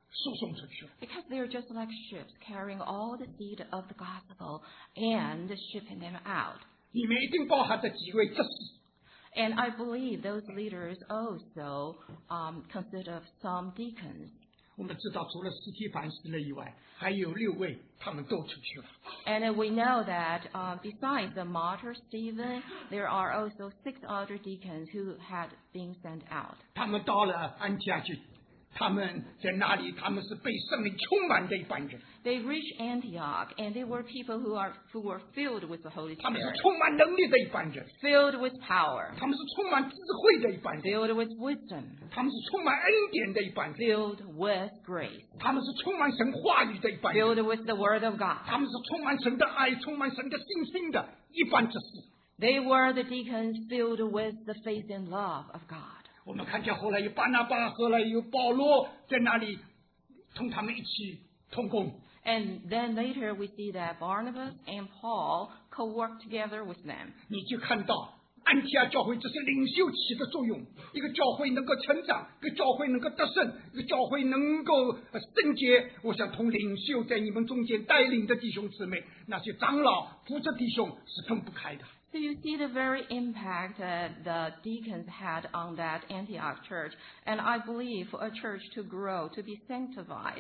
输送出去了。 Because they're just like ships carrying all the seed of the gospel and shipping them out. 里面一定包含着几位执事。 And I believe those leaders also um, consist of some deacons. 我们知道，除了司提反死了以外，还有六位，他们都出去了。 And we know that uh, besides the martyr Stephen, there are also six other deacons who had been sent out. 他们到了安提阿去，他们在那里，他们是被圣灵充满的一班人， They reached Antioch, and they were people who are who were filled with the Holy 他们是 Spirit, 充满能力的一班人， filled with power, 他们是充满智慧的一班人， filled with wisdom, 他们是充满恩典的一班人， filled with grace, 他们是充满神话语的一班人， filled with the Word of God. 他们是充满神的爱、充满神的信心的一班执事。 They were the deacons filled with the faith and love of God. 我们看见后来有巴拿巴，后来有保罗在那里同他们一起同工。 And then later we see that Barnabas and Paul co-worked together with them. 你就看到安提阿教会这些领袖起的作用，一个教会能够成长，一个教会能够得胜，一个教会能够呃圣洁。我想同领袖在你们中间带领的弟兄姊妹，那些长老、负责弟兄是分不开的。 So you see the very impact that the deacons had on that Antioch church. And I believe for a church to grow, to be sanctified,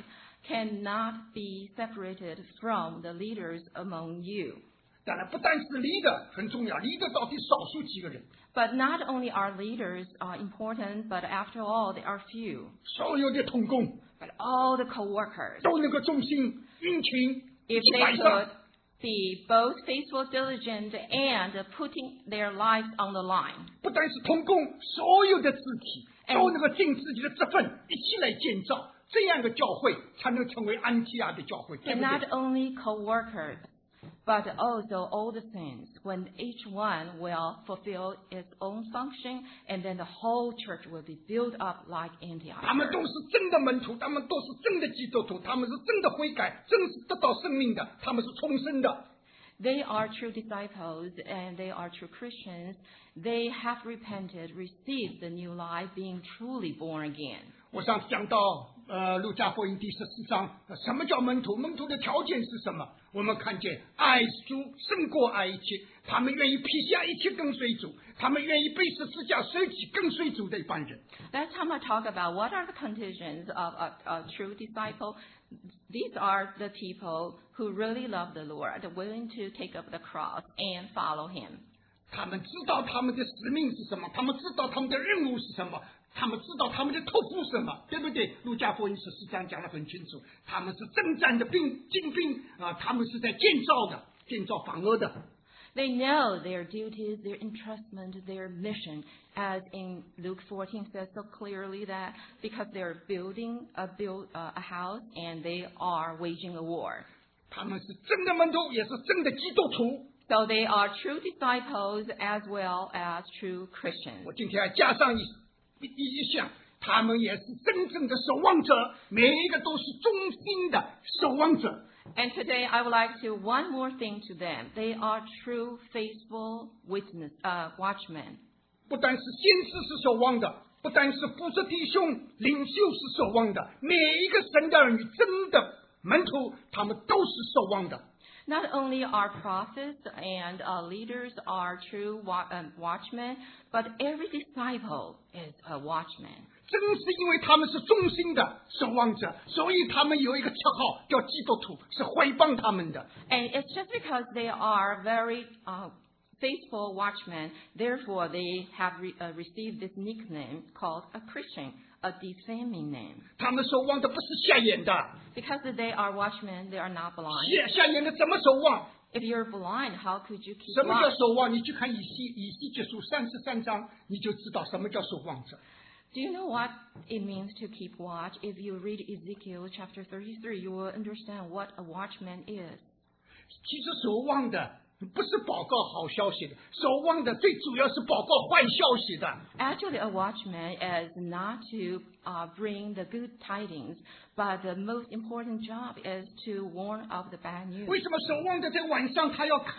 cannot be separated from the leaders among you. 当然，不单是离的很重要，离的到底少数几个人， But not only are leaders uh, important, but after all, they are few. 所有的同工 But all the co-workers, 都能够忠心殷勤，一 if 起 they 摆 could 上。 be both faithful, diligent, and putting their lives on the line. 不单是同工，所有的肢体 And- 都能够尽自己的职分，一起来建造，这样的教会才能成为安提阿的教会，对 And 不 not 对？ only co-workers, but also all the saints, when each one will fulfill its own function, and then the whole church will be built up like Antioch. 他们都是真的门徒，他们都是真的基督徒，他们是真的悔改，真是得到生命的，他们是重生的。 They are true disciples and they are true Christians. They have repented, received the new life, being truly born again. 我上次讲到，呃，路加福音第十四章，呃什么叫门徒？门徒的条件是什么？我们看见爱主胜过爱一切，他们愿意撇下一切跟随主，他们愿意背十字架舍己跟随主的一般人。 That's time I talk about what are the conditions of a, a true disciple. These are the people who really love the Lord, willing to take up the cross and follow Him. 他们知道他们的使命是什么，他们知道他们的任务是什么，他们知道他们的托付是什么，对不对？路加福音十四章讲得很清楚，他们是征战的兵精兵啊，他们是在建造的，建造房屋的。 They know their duties, their entrustment, their mission, as in Luke fourteen says so clearly that because they're building a build uh, a house and they are waging a war. 他们是真的门徒，也是真的基督徒。 So they are true disciples as well as true Christians. 我今天还加上一一一项，他们也是真正的守望者，每一个都是忠心的守望者。 And today I would like to one more thing to them. They are true, faithful witness, uh, watchmen. 不单是先知是守望的，不单是负责弟兄领袖是守望的，每一个神的儿女真的门徒，他们都是守望的。 Not only are prophets and uh, leaders are true wa- um, watchmen, but every disciple is a watchman. 正是因为他们是忠心的守望者，所以他们有一个绰号叫基督徒，是毁谤他们的。 And it's just because they are very uh, faithful watchmen, therefore they have re- uh, received this nickname called a Christian, a defaming name. 他们守望的不是瞎眼的， Because they are watchmen, they are not blind. 瞎瞎眼的怎么守望？ If you're blind, how could you keep 什么叫 watch? 守望？你去看以西以西结书三十三章，你就知道什么叫守望者。 Do you know what it means to keep watch? If you read Ezekiel chapter thirty-three, you will understand what a watchman is. 其实守望的不是报告好消息的，守望的最主要是报告坏消息的。 Actually, a watchman is not to uh, bring the good tidings, but the most important job is to warn of the bad news. 为什么守望的在晚上他要看，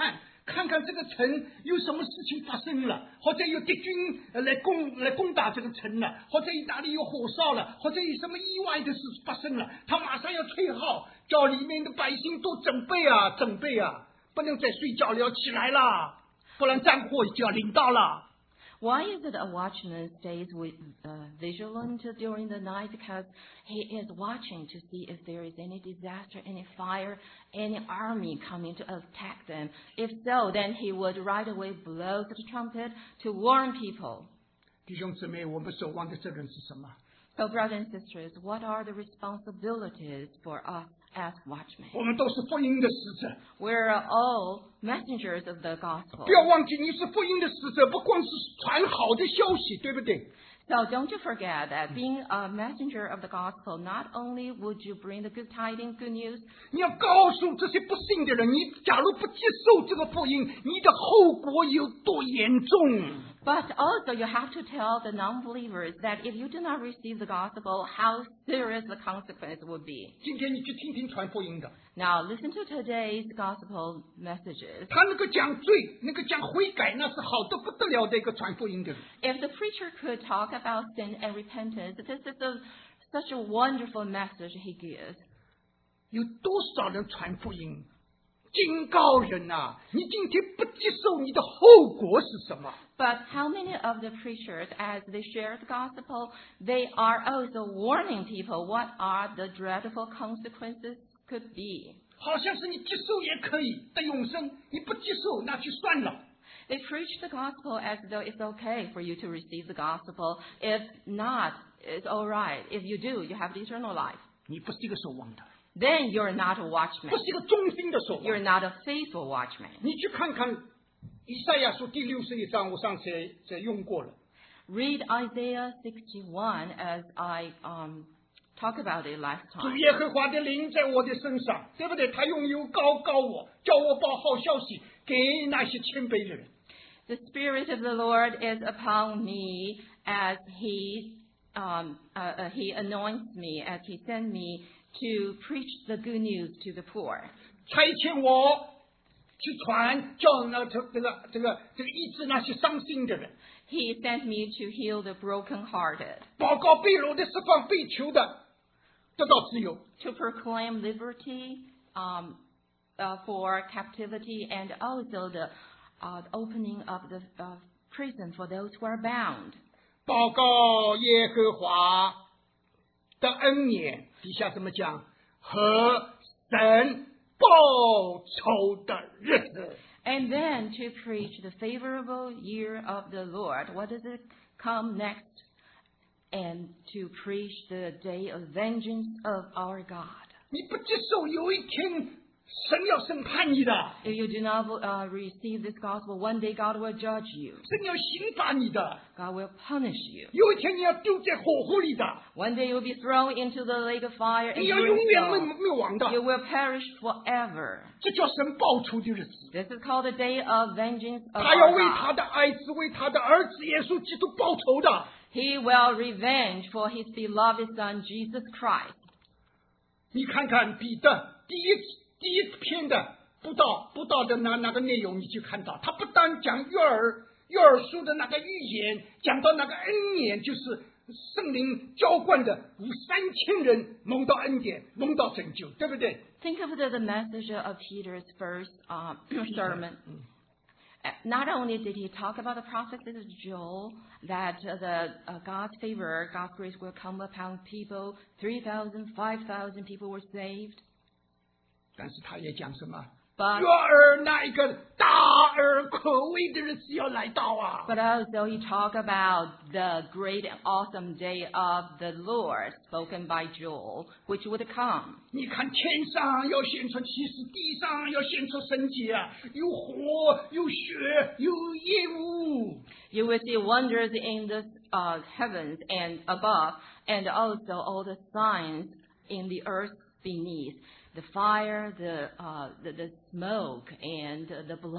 看看这个城有什么事情发生了，或者有敌军呃来攻来攻打这个城了，或者意大利有火烧了，或者有什么意外的事发生了，他马上要吹号，叫里面的百姓都准备啊，准备啊，不能再睡觉了，要起来啦，不然战火就要临到了。 Why is it a watchman stays with, uh, vigilant during the night? Because he is watching to see if there is any disaster, any fire, any army coming to attack them. If so, then he would right away blow the trumpet to warn people. 弟兄姊妹，我们守望的责任是什么？ So, brothers and sisters, what are the responsibilities for us as watchmen? 我们都是福音的使者。 We're all messengers of the gospel. 不要忘记，你是福音的使者，不光是传好的消息，对不对？ So don't you forget that being a messenger of the gospel, not only would you bring the good tidings, good news, 你要告诉这些不信的人，你假如不接受这个福音，你的后果有多严重。 but also you have to tell the non-believers that if you do not receive the gospel, how serious the consequence would be. 今天你去听听传福音的， Now listen to today's gospel messages. 他那个讲罪，那个讲悔改，那是好的不得了的一个传福音的人。 If the preacher could talk about sin and repentance, this is a, such a wonderful message he gives. 有多少人传福音，警告人啊！你今天不接受，你的后果是什么？ But how many of the preachers, as they share the gospel, they are also warning people what are the dreadful consequences could be. 好像是你接受也可以得永生，你不接受那就算了。 They preach the gospel as though it's okay for you to receive the gospel. If not, it's all right. If you do, you have the eternal life. 你不是一个守望的， Then you're not a watchman. 不是一个忠心的守 You're 望。 not a faithful watchman. 你去看看以赛亚书第六十一章，我上次也用过了。 Read Isaiah sixty-one as I um, talked about it last 主 time. 耶和华的灵在我的身上，对不对？他用油膏膏我，叫我报好消息给那些谦卑的人。 The Spirit of the Lord is upon me as He um, uh, uh, He anoints me, as He sent me to preach the good news to the poor. 差遣我去传，叫那这这个这个这个医治那些伤心的人， He sent me to heal the brokenhearted, 报告被掳的释放，被囚的得到自由。 to proclaim liberty um, uh, for captivity, and also the uh, opening of the uh, prison for those who are bound. 报告耶和华的恩典，底下怎么讲？和神报仇的日子。 And then to preach the favorable year of the Lord. What does it come next? And to preach the day of vengeance of our God. 你不接受，有一天神要审判你的， If you do not uh, receive this gospel, one day God will judge you. 神要刑罚你的， God will punish you. 有一天你要丢在火湖里的， One day you'll be thrown into the lake of fire and 你要永远灭 brimstone. 灭亡的。 You will perish forever. 这叫神报仇的日子。 This is called the day of vengeance of 他要 our 为他 God. 的爱子，为他的儿子耶稣基督报仇的。 He will revenge for his beloved Son, Jesus Christ. 你看看彼得第一第一篇的布道布道的那那个内容，你去看到，他不但讲约尔约尔书的那个预言，讲到那个恩典，就是圣灵浇灌的五三千人蒙到恩典，蒙到拯救，对不对？ Think of the, the message of Peter's first um, sermon. Uh, Not only did he talk about the prophecies of Joel, that uh, the uh, God's favor, God's grace will come upon people, three thousand, five thousand people were saved. 但是他也讲什么？ But, 约尔那一个大而可畏的日子要来到啊！ but also he talked about the great and awesome day of the Lord spoken by Joel, which would come. 你看天上要显出启示，地上要显出神迹啊！有火，有雪，有烟雾。 You will see wonders in the uh, heavens and above, and also all the signs in the earth beneath. The fire, the, uh, the, the smoke, and the blood.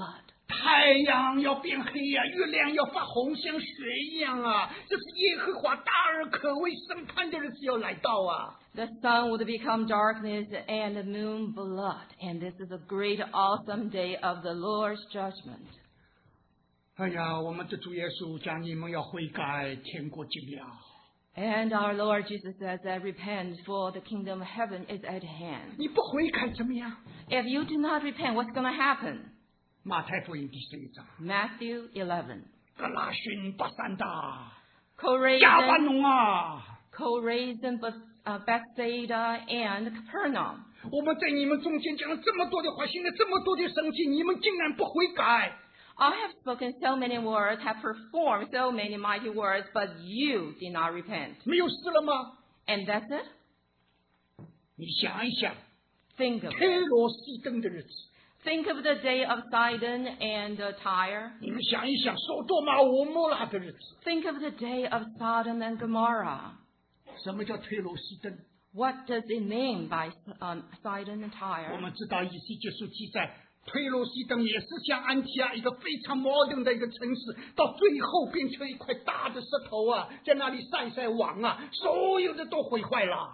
太阳要变黑呀、啊，月亮要发红，像血一样啊！这是耶和华大而可畏审判的日子要来到啊！ The sun would become darkness and the moon blood, and this is a great, awesome day of the Lord's judgment. 哎呀，我们的主耶稣讲，你们要悔改，天国近了。 And our Lord Jesus says that repent, for the kingdom of heaven is at hand. 你不悔改怎么样？ If you do not repent, what's going to happen? 马太福音第十一章， Matthew eleven. 格拉逊、巴山大、 Chorazin, 加巴农啊！ Chorazin, uh, Bethsaida, and Capernaum. 我们在你们中间讲了这么多的话，行了这么多的神迹，你们竟然不悔改！ I have spoken so many words, have performed so many mighty words, but you did not repent. 没有事了吗？ And that's it? 你想一想， Think of 推 it. 罗西登的日子， Think of the day of Sidon and uh, Tyre. 你们想一想，索多玛、俄摩拉的日子， Think of the day of Sodom and Gomorrah. 什么叫推罗西登？ What does it mean by um, Sidon and 我 Tyre? 们知道以西结书记载，推罗西登也是像安提亚一个非常 modern 的一个城市，到最后变成一块大的石头啊，在那里晒晒网啊，所有的都毁坏了。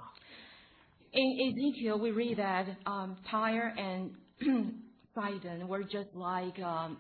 In Ezekiel, we read that um, Tyre and Sidon were just like um,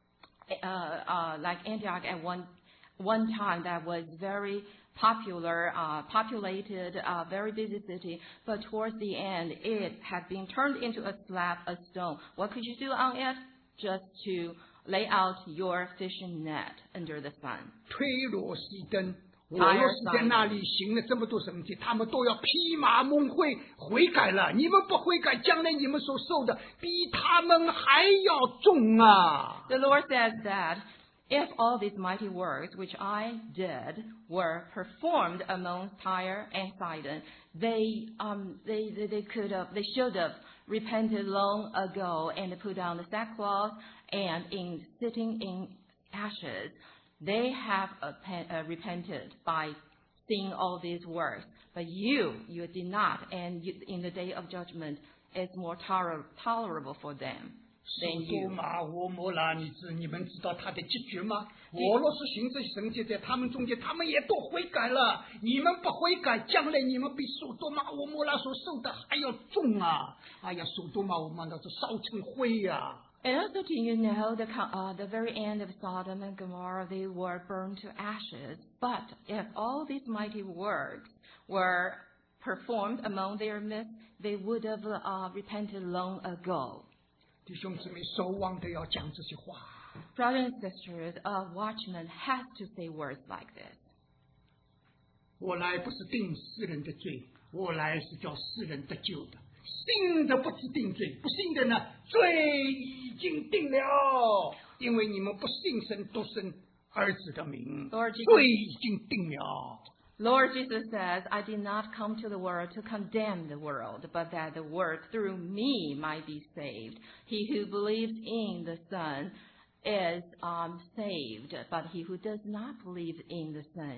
uh, uh, like Antioch at one one time that was very popular, uh, populated, uh, very busy city. But towards the end, it had been turned into a slab of stone. What could you do on it? Just to lay out your fishing net under the sun. 推罗西登，我若是在那里行了这么多神迹，他们都要披麻蒙灰悔改了。你们不悔改，将来你们所受的比他们还要重啊！ The Lord says that if all these mighty works which I did were performed among Tyre and Sidon, they um they they, they could have they should have repented long ago and put down the sackcloth and in sitting in ashes. They have uh, uh, repented by seeing all these works, but you, you did not, and you, in the day of judgment, it's more toler- tolerable for them 索 than 多 you. 玛、俄摩拉，你知你们知道他的结局吗？我若是行这些神迹在他们中间，他们也都悔改了。你们不悔改，将来你们比索多玛、俄摩拉所受的还要重啊！哎呀，索多玛、俄摩拉都烧成灰呀、啊！ And also, do you know the co- uh, the very end of Sodom and Gomorrah, they were burned to ashes. But if all these mighty works were performed among their midst, they would have uh, repented long ago. 弟兄姊妹，守望的要讲这些话。 Brothers and sisters, a watchman has to say words like this. 我来不是定世人的罪，我来是叫世人得救的。信的不是定罪，不信的呢，罪已经定了，因为你们不信神独生儿子的名， Lord Jesus, 罪已经定了。 Lord Jesus says, I did not come to the world to condemn the world, but that the world through me might be saved. He who believes in the Son is um, saved, but he who does not believe in the Son,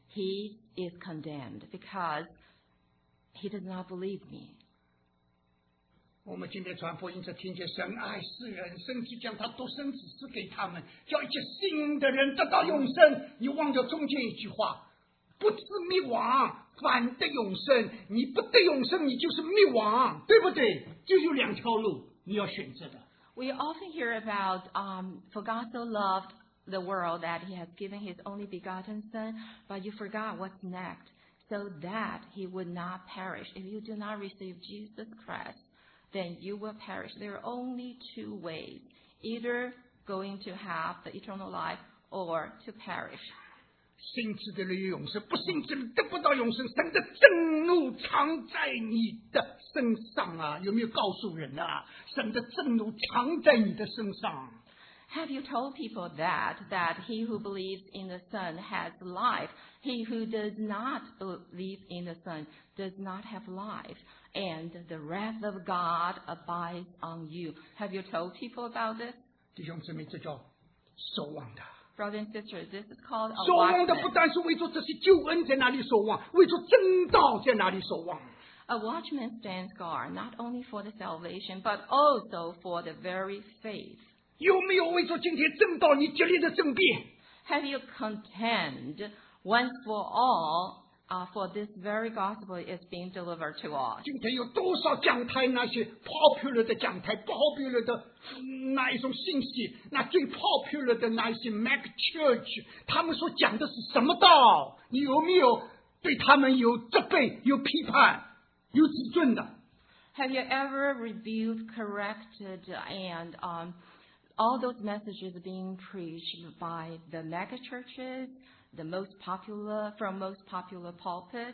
he is condemned because he does not believe me. 我们今天传福音，才听见神爱世人，甚至将他独生子赐给他们，叫一切信的人得到永生。你忘掉中间一句话，不至灭亡，反得永生。你不得永生，你就是灭亡，对不对？就有两条路你要选择的。 We often hear about, um, for God so loved the world that he has given his only begotten Son, but you forgot what's next, so that he would not perish. If you do not receive Jesus Christ, then you will perish. There are only two ways, either going to have the eternal life or to perish. 信之的人有永生，不信之人得不到永生。神的震怒藏在你的身上啊！有没有告诉人啊？神的震怒藏在你的身上。 Have you told people that, that he who believes in the Son has life, he who does not believe in the Son does not have life, and the wrath of God abides on you? Have you told people about this? 弟兄姊妹，这叫守望的。 Brothers and sisters, this is called a 守望的不 watchman. 但是为着这些救恩在哪里守望，为着真道在哪里守望。 A watchman stands guard not only for the salvation, but also for the very faith. 有没有为着今天争到你激烈的争辩？ Have you contend once for all uh, for this very gospel is being delivered to all? 今天有多少讲台那些 popular 的讲台 popular 的、嗯、那一种信息，那最 popular 的那一些 mega church， 他们所讲的是什么道？你有没有对他们有责备、有批判、有指正的？ Have you ever rebuked, corrected, and um, all those messages being preached by the mega churches, the most popular, from most popular pulpits?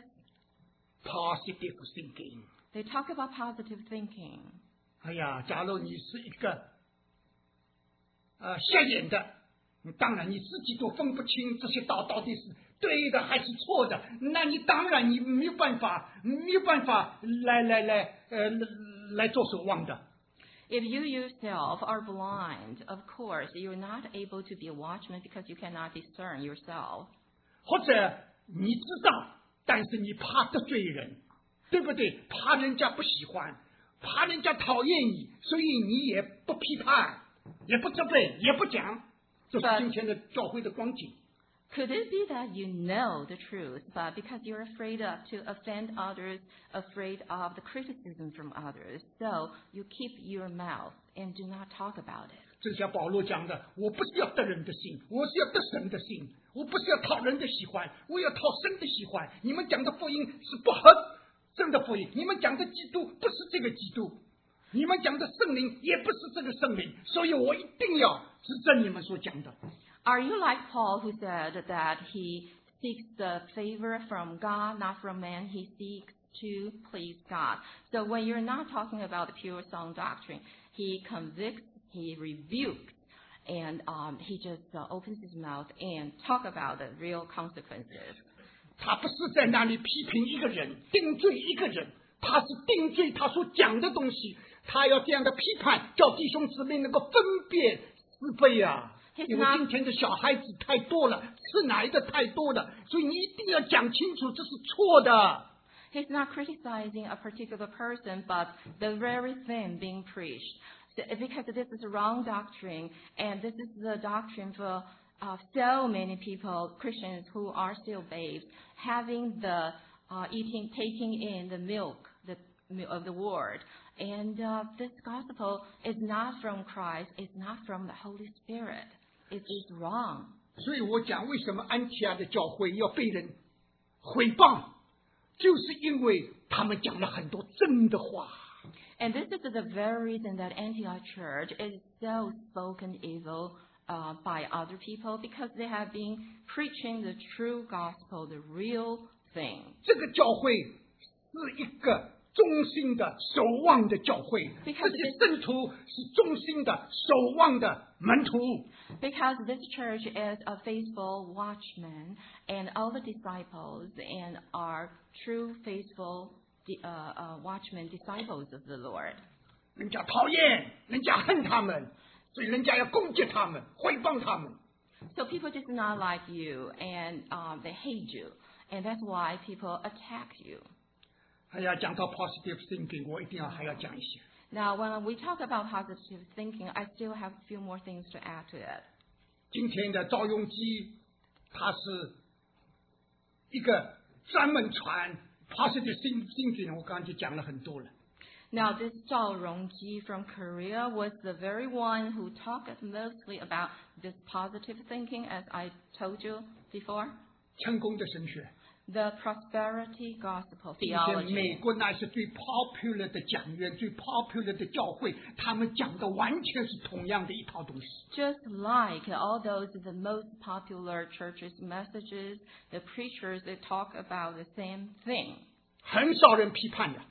Positive thinking. They talk about positive thinking. 哎呀，假如你是一个呃瞎眼的，当然你自己都分不清这些道到底是对的还是错的，那你当然你没有办法，没有办法来来来呃来做守望的。 If you yourself are blind, of course, you're not able to be a watchman because you cannot discern yourself. 或者你知道，但是你怕得罪人，对不对？怕人家不喜欢，怕人家讨厌你，所以你也不批判，也不责备，也不讲，这是今天的教会的光景。 Could it be that you know the truth, but because you're afraid of to offend others, afraid of the criticism from others, so you keep your mouth and do not talk about it? 正像保罗讲的，我不是要得人的心，我是要得神的心。我不是要讨人的喜欢，我要讨神的喜欢。你们讲的福音是不合真的福音，你们讲的基督不是这个基督，你们讲的圣灵也不是这个圣灵，所以我一定要指正你们所讲的。 Are you like Paul, who said that he seeks the favor from God, not from man? He seeks to please God. So when you're not talking about the pure sound doctrine, he convicts, he rebukes, and um, he just uh, opens his mouth and talk about the real consequences. 他不是在那里批评一个人、定罪一个人，他是定罪他所讲的东西。他要这样的批判，叫弟兄姊妹能够分辨是非啊。 因为今天的小孩子太多了，吃奶的太多了，所以你一定要讲清楚，这是错的。 He's not criticizing a particular person, but the very thing being preached. So, because this is a wrong doctrine, and this is the doctrine for uh, so many people, Christians who are still babes, having the uh, eating, taking in the milk the, of the word. And uh, this gospel is not from Christ, it's not from the Holy Spirit. It is wrong. 所以我讲，为什么安提阿的教会要被人毁谤，就是因为他们讲了很多真的话。 And this is the very reason that Antioch Church is so spoken evil uh, by other people, because they have been preaching the true gospel, the real thing. 这个教会是一个忠心的守望的教会，这些圣徒是忠心的守望的门徒。 Because this church is a faithful watchman, and all the disciples and are true faithful uh, uh, watchmen, disciples of the Lord. 人家讨厌，人家恨他们，所以人家要攻击他们，毁谤他们。 So people just not like you, and um, they hate you, and that's why people attack you. 哎呀，讲到 positive thinking， 我一定要还要讲一些。 Now, when we talk about positive thinking, I still have a few more things to add to it. 今天的赵永基，他是一个专门传 positive thinking， 我刚刚就讲了很多了。 Now, this Zhao Rongji from Korea was the very one who talked mostly about this positive thinking, as I told you before. 成功的神学。 The prosperity gospel 今天 theology. 美国那些最 popular 的讲员、最 popular 的教会，他们讲的完全是同样的一套东西。 Just like all those the most popular churches' messages, the preachers they talk about the same thing. 很少人批判的，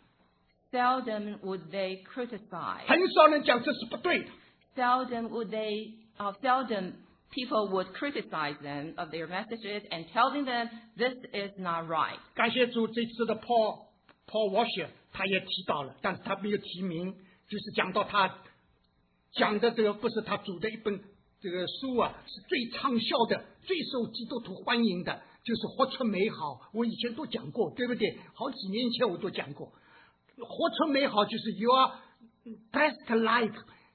Seldom would they criticize. 很少人讲这是不对的。 Seldom would they, uh, seldom people would criticize them of their messages and telling them this is not right. 感谢主，这次的 Paul Paul Washer 他也提到了，但是他没有提名，就是讲到他讲的这个不是他主的一本这个书啊，是最畅销的、最受基督徒欢迎的，就是《活出美好》。我以前都讲过，对不对？好几年前我都讲过，《活出美好》就是 Your Best Life，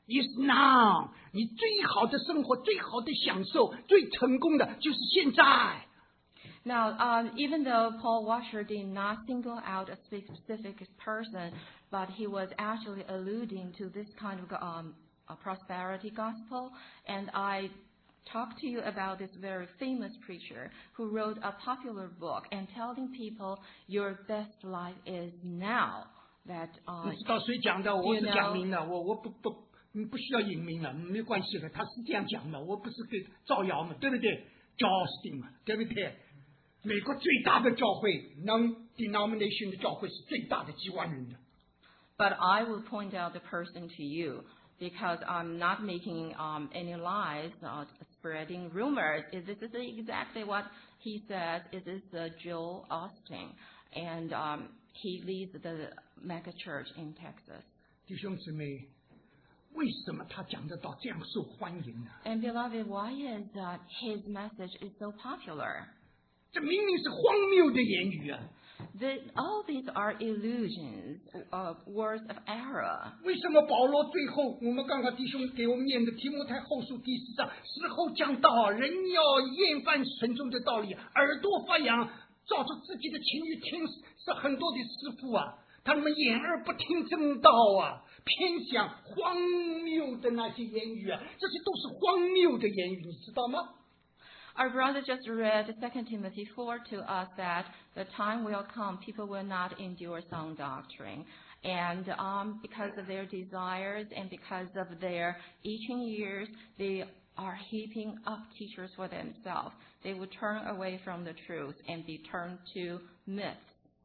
is now， 你最好的生活、最好的享受、最成功的就是现在。 Now, um, even though Paul Washer did not single out a specific person, but he was actually alluding to this kind of um, a prosperity gospel, and I talked to you about this very famous preacher who wrote a popular book and telling people your best life is now. That uh, 你知道谁讲的？我是讲明了，我我不不不需要引名了，没关系的。他是这样讲的，我不是给造谣嘛，对不对 ？Justin 嘛，对不对？美国最大的教会 ，non-denomination 的教会是最大的，几万人的。 But I will point out the person to you because I'm not making um, any lies, uh, spreading rumors. Is this is exactly what he said? Is this uh, Joel Austin, and um, he leads the mega church in Texas. 弟兄姊妹，为什么他讲得到这样受欢迎呢？ And beloved, why is that his message is so popular? 这明明是荒谬的言语啊！ The, all these are illusions, uh, words of error. 为什么保罗最后我们刚刚弟兄给我们念的提摩太后书第四章，时候将到，人要厌烦纯正的道理，耳朵发痒，照着自己的情欲听，是很多的师傅啊，他们眼耳不听正道啊，偏向荒谬的那些言语啊，这些都是荒谬的言语，你知道吗？ Our brother just read Second Timothy four to us that the time will come, people will not endure sound doctrine. And um, because of their desires and because of their itching ears, they are heaping up teachers for themselves. They will turn away from the truth and be turned to myths.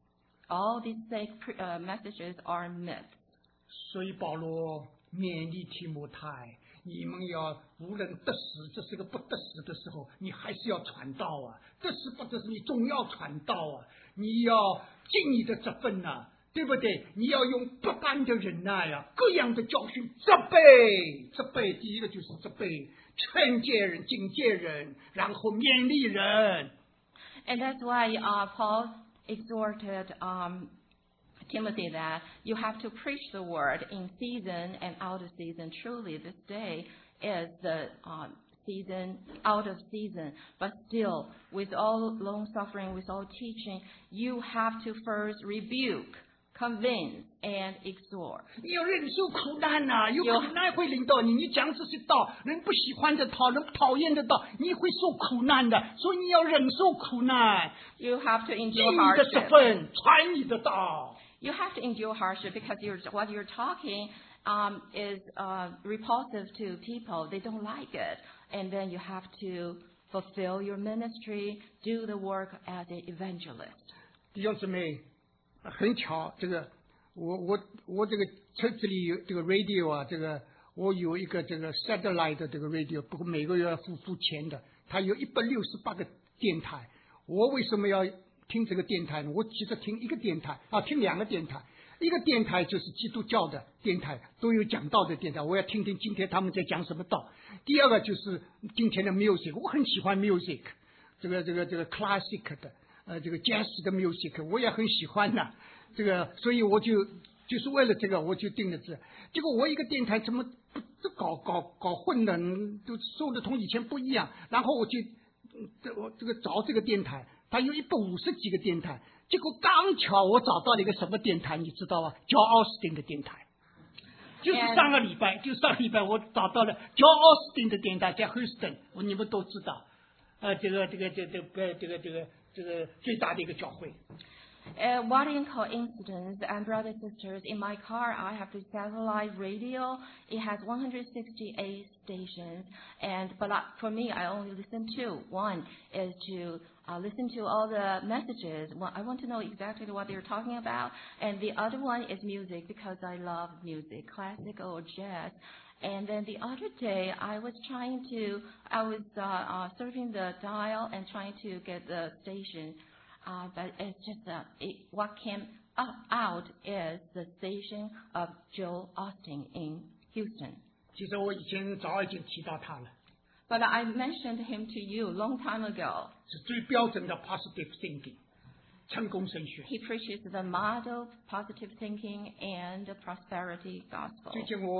All these fake uh, messages are myths. 所以保罗勉励提摩太，你们要无论得死，这是个不得死的时候，你还是要传道啊！得死不得死，你总要传道啊！你要尽你的责分呐、啊，对不对？你要用不甘的忍耐呀、啊，各样的教训责备，责备。第一个就是责备，劝诫人、警戒人，然后勉励人。 And that's why uh, Paul exhorted um, Timothy that you have to preach the word in season and out of season. Truly, this day is the um, season, out of season. But still, with all long suffering, with all teaching, you have to first rebuke, convince, and exhort. 你要忍受苦难呐、啊，有苦难会领导你。你讲这些道，人不喜欢的道，人讨厌的道，你会受苦难的。所以你要忍受苦难。 You have to endure 尽你的责 hardship. 分，传你的道。 You have to endure hardship because you're, what you're talking um, is uh, repulsive to people. They don't like it. And then you have to fulfill your ministry, do the work as an evangelist. 弟兄姊妹，很巧，这个我我我这个车子里有这个 radio 啊，这个我有一个这个 satellite 的这个 radio， 不过每个月要付付钱的，它有一百六十八个电台。我为什么要听这个电台呢？我其实听一个电台啊，听两个电台。一个电台就是基督教的电台，都有讲道的电台，我要听听今天他们在讲什么道。第二个就是今天的 music， 我很喜欢 music， 这个这个这个 classic 的，呃，这个 jazz 的 music， 我也很喜欢的。这个，所以我就就是为了这个，我就定了这。结果我一个电台怎么不这搞搞搞混了，都收的同以前不一样。然后我就这我这个找这个电台，它有一百五十几个电台。结果刚巧我找到了一个什么电台，你知道吗？叫奥斯汀的电台。就是上个礼拜，就上个礼拜我找到了叫奥斯汀的电台，在 Houston， 你们都知道，呃，这个这个这个这个这个这个这个最大的一个教会。 Uh, what in coincidence, and brothers and sisters, in my car I have the satellite radio. It has one hundred sixty-eight stations, and but uh, for me, I only listen to one is to uh, listen to all the messages. Well, I want to know exactly what they're talking about, and the other one is music because I love music, classical or jazz. And then the other day, I was trying to, I was uh, uh, surfing the dial and trying to get the station. Uh, but it's just uh, it, what came up, out is the station of Joel Austin in Houston. 其实我以前早已经提到他了。 But I mentioned him to you a long time ago. 是最标准的 positive thinking， 成功神学。 He preaches the model positive thinking and the prosperity gospel. 最近我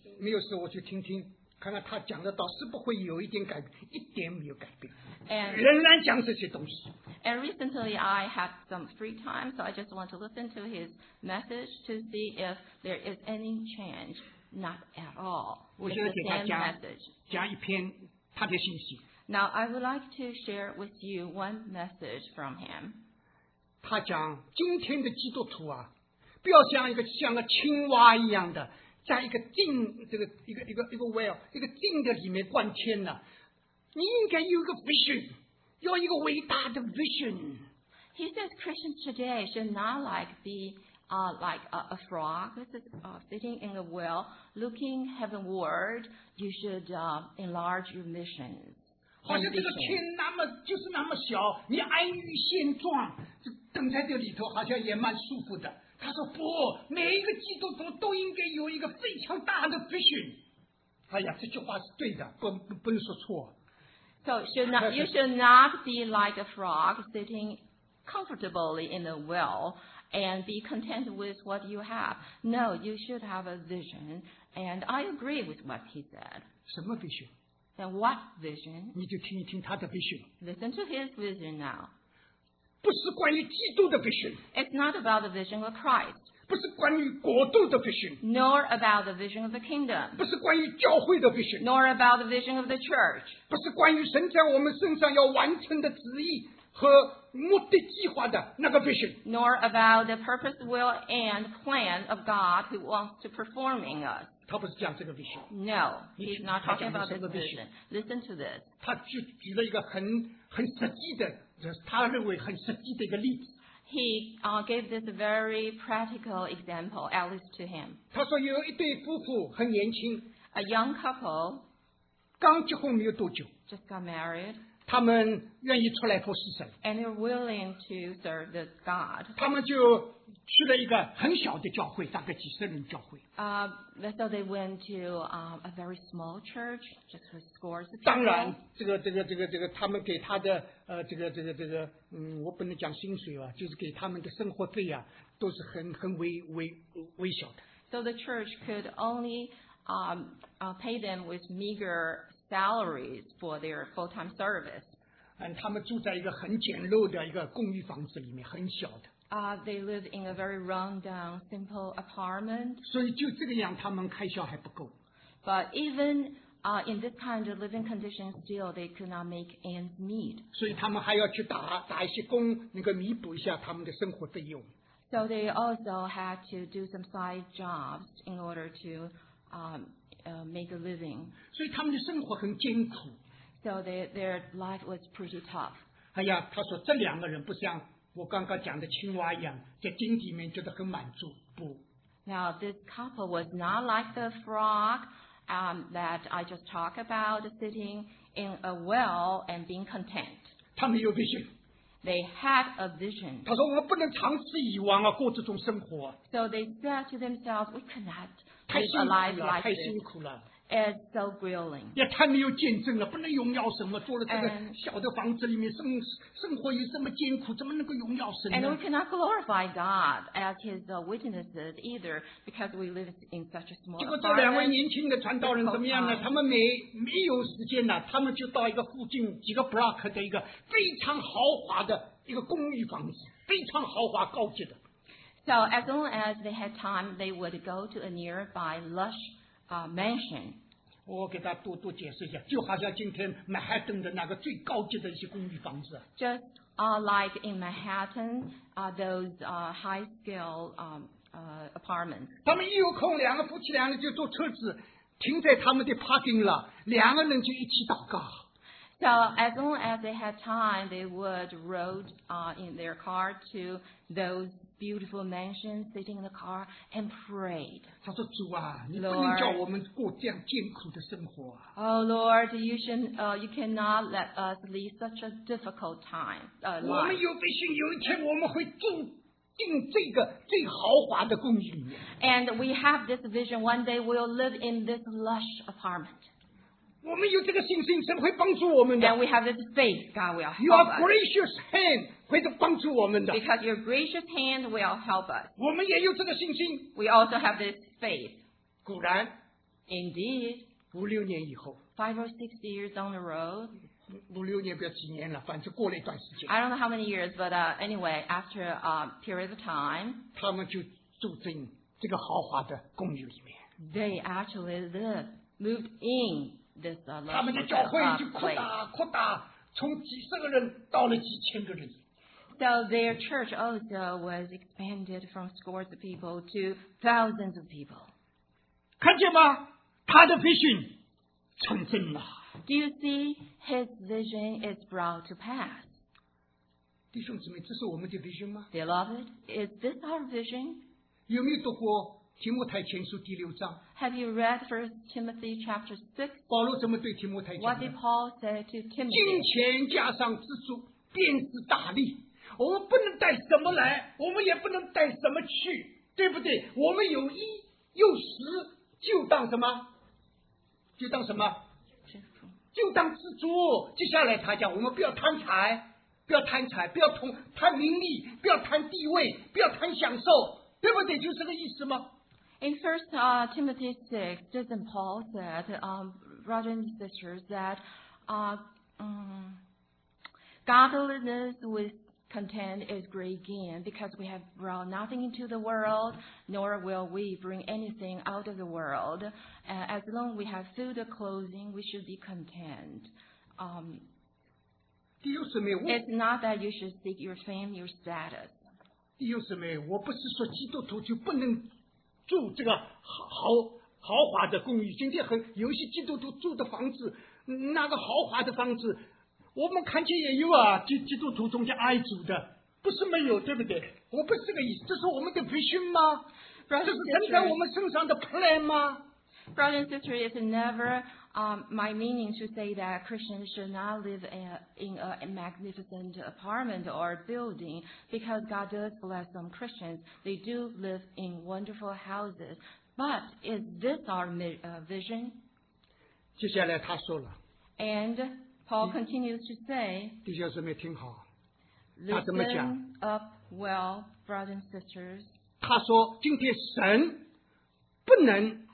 没有事我去听听，看看他讲的道是不会有一点改变，一点没有改变， And 仍然讲这些东西。 And recently I had some free time, so I just want to listen to his message to see if there is any change. Not at all. 我 It's 现在 the 给他 same 讲 message. 讲一篇他的信息。 Now I would like to share with you one message from him. 他讲今天的基督徒啊，不要像一个像个青蛙一样的，在一个镜这个一个一个一个 well 一个镜的里面灌天了。你应该有一个 vision， 要一个伟大的 vision。 He says Christians today should not like be uh, like a, a frog this is, uh, sitting in a well, looking heavenward. You should uh, enlarge your missions. 好像这个 ambitions. 天那么就是那么小，你安于现状，就等在这里头，好像也蛮舒服的。他说不，每一个基督徒都应该有一个非常大的 vision。 哎呀，这句话是对的，不不不能说错。 So should not, you should not be like a frog sitting comfortably in a well and be content with what you have. No, you should have a vision. And I agree with what he said. 什么 vision？ And what vision? 你就听一听他的 vision， Listen to his vision now. 不是关于基督的 vision， It's not about the vision of Christ, 不是关于国度的 vision， nor about the vision of the kingdom, 不是关于教会的 vision， nor about the vision of the church, 不是关于神在我们身上要完成的旨意和目的计划的那个 vision。 nor about the purpose, will, and plan of God who wants to perform in us. 他不是讲这个 vision， No, he's not talking about this vision. Listen to this. 他举举了一个很很实际的，他认为很实际的一个例子。 He uh, gave this very practical example, at least to him. 他说有一对夫妇很年轻， A young couple 刚结婚没有多久， just got married, 他们愿意出来服侍神， and they're willing to serve this God. 他们就去了一个很小的教会，大概几十人教会。 Uh, so they went to um, a very small church, just with scores of 当然 people. 这个这个这个这个他们给他的呃这个这个这个嗯我不能讲薪水啊，就是给他们的生活费啊，都是很很微微微小的。 So the church could only um, uh, pay them with meager salaries for their full-time service. 嗯，他们住在一个很简陋的一个公寓房子里面，很小的， Uh, they live in a very run-down, simple apartment. 所以就这个样，他们开销还不够。 But even uh, in this kind of living condition, still they could not make ends meet. 所以他们还要去打打一些工，能够弥补一下他们的生活费用。 So they also had to do some side jobs in order to um, uh, make a living. 所以他们的生活很艰苦。 So they, their life was pretty tough. 哎呀，他说这两个人不像我刚刚讲的青蛙一样，在井底面觉得很满足，不， Now, this couple was not like the frog um, that I just talked about, sitting in a well and being content. 他们有 vision。 They had a vision. 他说我们不能长此以往啊，过这种生活， So they said to themselves, we cannot 太 live 辛 a 苦 life 了， like 太 this. 辛苦了。 It's so grueling. 也太没有见证了，不能荣耀神嘛！做了这个嗯小的房子里面，生生活又这么艰苦，怎么能够荣耀神 And 呢 we？ cannot glorify God as His uh, witnesses either, because we live in such a small 结果这两位 apartment. 年轻的传道人怎么样呢？他们没没有时间了，他们就到一个附近几个 block 的一个非常豪华的一个公寓房子，非常豪华高级的。 So as long as they had time, they would go to a nearby lush uh, mansion. 我给他多多解释一下，就好像今天曼哈顿的那个最高级的一些公寓房子。 Just uh, like in Manhattan, uh, those uh, high-scale um, uh, apartments. 他们一有空，两个夫妻两个就坐车子停在他们的 parking 了，两个人就一起祷告。 So as long as they had time, they would rode uh, in their car to those beautiful mansions, sitting in the car and prayed. 他说：“主啊，你不能叫我们过这样艰苦的生活啊！ Oh Lord, you should, uh, you cannot let us lead such a difficult time, uh, 我们 life. 有必信，有一天我们会住进这个最豪华的公寓里面。 And we have this vision. One day we'll live in this lush apartment. 我们有这个信心，神会帮助我们的。 And we have this faith, God will Your help us. gracious hand 会帮助我们的。 Because your gracious hand will help us. 我们也有这个信心。 We also have this faith. 果然， Indeed, 五六年以后， five or six years down the road, 五六年不要几年了，反正过了一段时间， I don't know how many years, but uh, anyway, after a period of time, 他们就住进这个豪华的公寓里面。 they actually lived, moved in this uh, 他们的 luxurious 教会 uh, 就扩 place. 大扩大，从几十个人到了几千个人。 So their church also was expanded from scores of people to thousands of people. 看见吗？他的 vision 成真了。 Do you see his vision is brought to pass? 弟兄姊妹，这是我们的 vision 吗？ Beloved, is this our vision? 有没有读过提摩太前书第六章？ Have you read First Timothy chapter six? 保罗怎么对提摩太 What 讲的 did？ Paul say to 金 Timothy? 钱加上知足，便是大利。我们不能带什么来，我们也不能带什么去，对不对？我们有一有十，就当什么？就当什么？就当知足。接下来他讲，我们不要贪财，不要贪财，不要同贪名利，不要贪地位，不要贪享受，对不对？就这个意思吗？ In First uh, Timothy six, doesn't Paul said, um, brothers and sisters, that uh, um, godliness with content is great gain, because we have brought nothing into the world, nor will we bring anything out of the world. Uh, as long as we have food or clothing, we should be content. Um, 弟兄姊妹，我 it's not that you should seek your fame, your status. 弟兄姊妹，我不是说基督徒就不能住这个豪豪豪华的公寓。今天很有一些基督徒住的房子，那个豪华的房子，我们看见也有啊，基基督徒中间爱主的，不是没有，对不对？我不是这个意思，这是我们的培训吗？这 Brothers 是 and 承在 sisters, 我们身上的 plan 吗？ Brothers and sisters, it's never um, my meaning to say that Christians should not live in, in a magnificent apartment or building, because God does bless some Christians. They do live in wonderful houses. But is this our mi- uh, vision? 接下来他说了， And Paul continues to say, 弟兄姊妹听好，他怎么讲？ listen up well, brothers and sisters. 他说今天神不能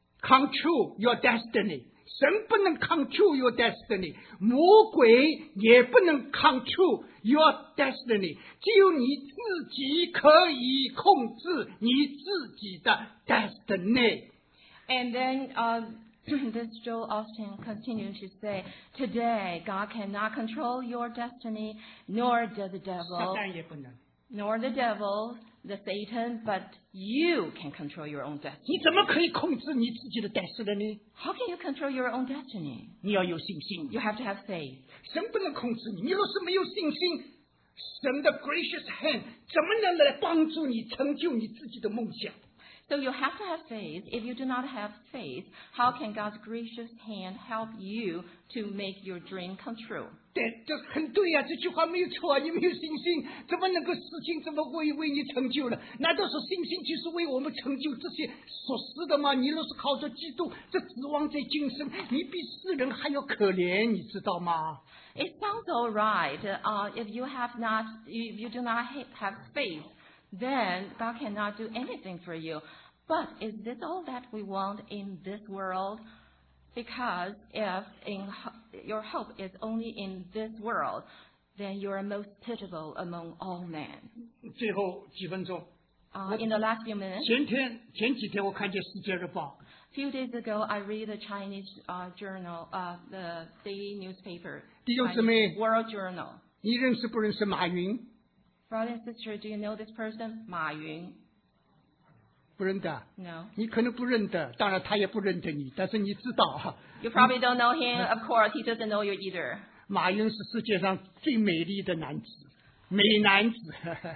control your destiny， 神不能 control your destiny， 魔鬼也不能 control your destiny， 只有你自己可以控制你自己的 destiny。 And then uh, this Joel Austin continues to say, today God cannot control your destiny, nor does the 撒 devil, 旦也不能。 nor the devil, the Satan, but you can control your own 你 destiny. 怎么可以控制你自己的 destiny 呢？ How can you control your own destiny? 你要有信心。 You have to have faith. 神不能控制你，你若是没有信心，神的 gracious hand 怎么能来帮助你成就你自己的梦想？ So you have to have faith. If you do not have faith, how can God's gracious hand help you to make your dream come true? 对，这很对呀、啊，这句话没有错啊！你没有信心，怎么能够事情怎么为为你成就了？难道说信心就是为我们成就这些所思的吗？你若是靠着基督，这指望在今生，你比世人还要可怜，你知道吗？ It sounds all right. Uh, if you have not, if you do not ha- have faith, then God cannot do anything for you. But is this all that we want in this world? Because if in, your hope is only in this world, then you are most pitiable among all men. 最后几分钟， Uh, in the last few minutes, 前天前几天我看见《世界日报》， few days ago, I read the Chinese uh, journal, uh, the daily newspaper, 弟兄姊妹， World Journal. 你认识不认识马云？ Brother and sister, do you know this person? Ma Yun? 不认得。 No. 你可能不认得，当然他也不认得你，但是你知道哈， You probably don't know him. Of course, he doesn't know you either. 马云是世界上最美丽的男子，美男子。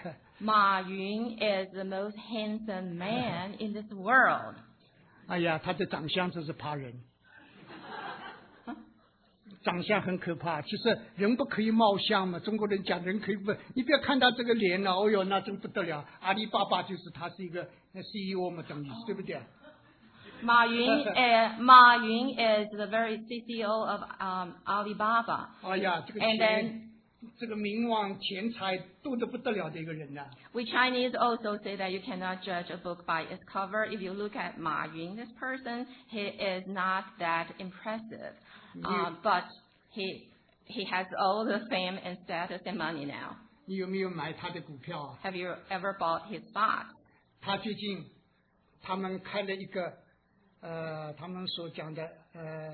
Ma Yun is the most handsome man in this world. 哎呀，他的长相真是怕人，长相很可怕。其实人不可以貌相嘛，中国人讲人可以不，你不要看他这个脸了，哦哟，那真不得了。阿里巴巴就是他是一个 C E O 嘛，等于对不对？ Ma Yun, uh, Ma Yun is the very C C O of um, Alibaba. 哎呀，这个 And 钱 then 这个名望、钱财多得不得了的一个人呐、啊。 We Chinese also say that you cannot judge a book by its cover. If you look at Ma Yun, this person, he is not that impressive, uh, but he he has all the fame and status and money now. 你有没有买他的股票啊 Have you ever bought his stock? 他最近他们开了一个呃，他们所讲的呃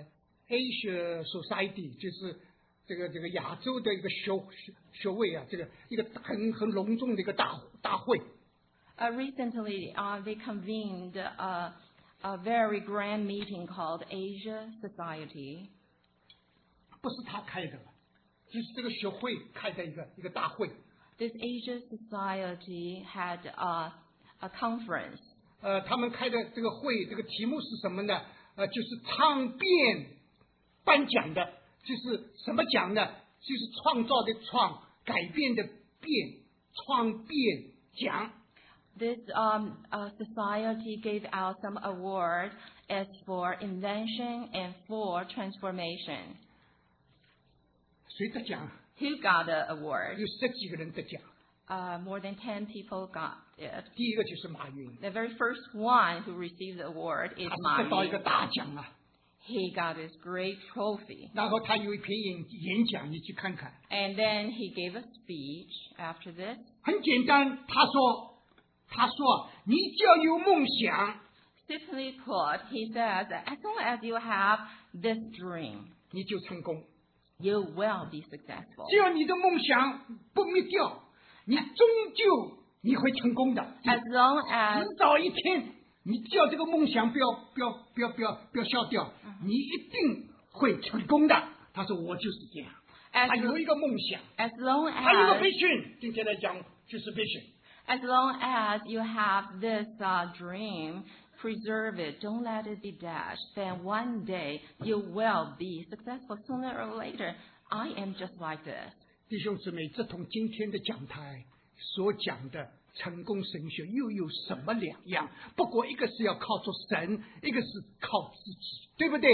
Asia Society， 就是这个这个亚洲的一个学学位啊，这个一个很很隆重的一个大大会。 Uh, recently, uh, they convened a, a very grand meeting called Asia Society. 不是他开的，就是这个学会开的一个一个大会。 This Asia Society had a, a conference. 呃，他们开的这个会，这个题目是什么呢？呃，就是创变颁奖的，就是什么奖呢？就是创造的创，改变的变，创变奖。 This um, uh, society gave out some award as for invention and for transformation. 谁得奖？ Who got the award? 有十几个人得奖。 Uh, more than ten people got it. 第一个就是马云， The very first one who received the award is 他 Ma 是得到一 Yun. 个大奖啊。 He got this great trophy. 然后他有一篇演演讲，你去看看， And then he gave a speech after this. 很简单。他说，他说，你只要有梦想， Simply put, he says that as long as you have this dream, 你就成功。 you will be successful. 只要你的梦想不灭掉，你终究你会成功的。 As long as 迟早一天，你只要这个梦想不要不要不要不要不要消掉，你一定会成功的。他说我就是这样， as, 他有一个梦想， as long 他有个 as vision。今天来讲就是 vision。 as long as you have this uh, dream, preserve it. Don't let it be dashed. Then one day you will be successful. Sooner or later, I am just like this. 弟兄姊妹，这同今天的讲台所讲的成功神学又有什么两样？不过一个是要靠着神，一个是靠自己，对不对？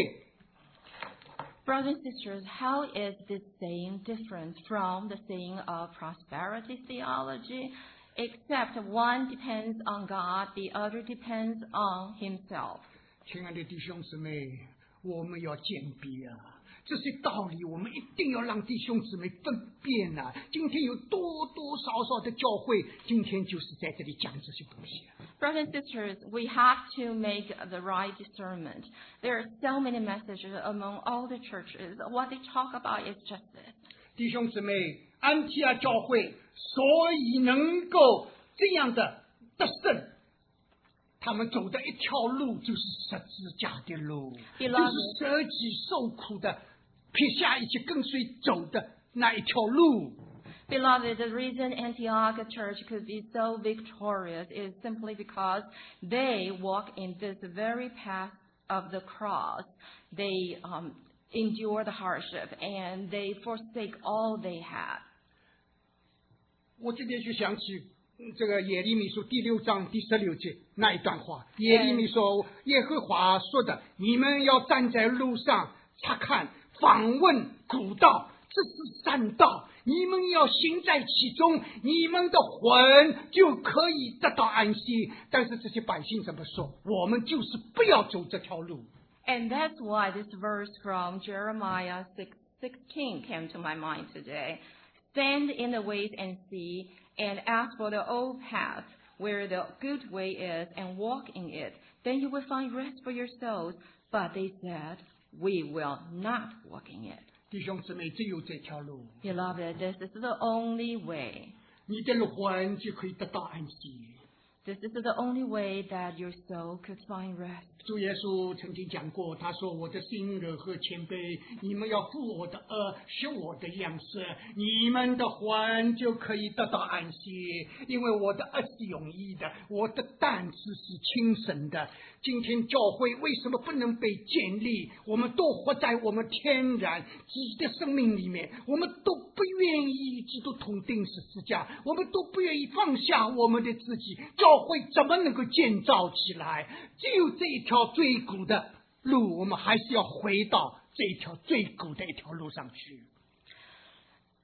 Brothers and sisters, how is this saying different from the saying of prosperity theology? Except one depends on God, the other depends on himself. 亲爱的弟兄姊妹，我们要鉴别啊，这些道理我们一定要让弟兄姊妹分辨啊。今天有多多少少的教会，今天就是在这里讲这些东西。 Brothers and sisters, we have to make the right discernment. There are so many messages among all the churches. What they talk about is just this. 弟兄姊妹，安提阿教会所以能够这样的得胜，他们走的一条路就是十字架的路，就是舍己受苦的，撇下一切跟随走的那一条路。 Beloved, the reason Antioch Church could be so victorious is simply because they walk in this very path of the cross. They um, endure the hardship and they forsake all they had. 我今天就想起这个耶利米书第六章第十六节那一段话。耶利米说：“耶和华说的，你们要站在路上察看、访问古道，这是善道。你们要行在其中，你们的魂就可以得到安息。”但是这些百姓怎么说？我们就是不要走这条路。 And that's why this verse from Jeremiah six sixteen came to my mind today. Stand in the ways and see, and ask for the old path, where the good way is, and walk in it. Then you will find rest for your souls. But they said, we will not walk in it. 弟兄姊妹，只有这条路， Beloved, this is the only way. 你的魂就可以得到安息。 This is the only way that your soul could find rest. 主耶稣曾经讲过，他说：“我的心柔和谦卑，你们要负我的恶，学我的样式，你们的魂就可以得到安息。因为我的恶是容易的，我的担子是轻省的。”今天教会为什么不能被建立？我们都活在我们天然自己的生命里面，我们都不愿意与基督同钉十字架，我们都不愿意放下我们的自己，教会怎么能够建造起来？只有这一条最古的路，我们还是要回到这一条最古的一条路上去。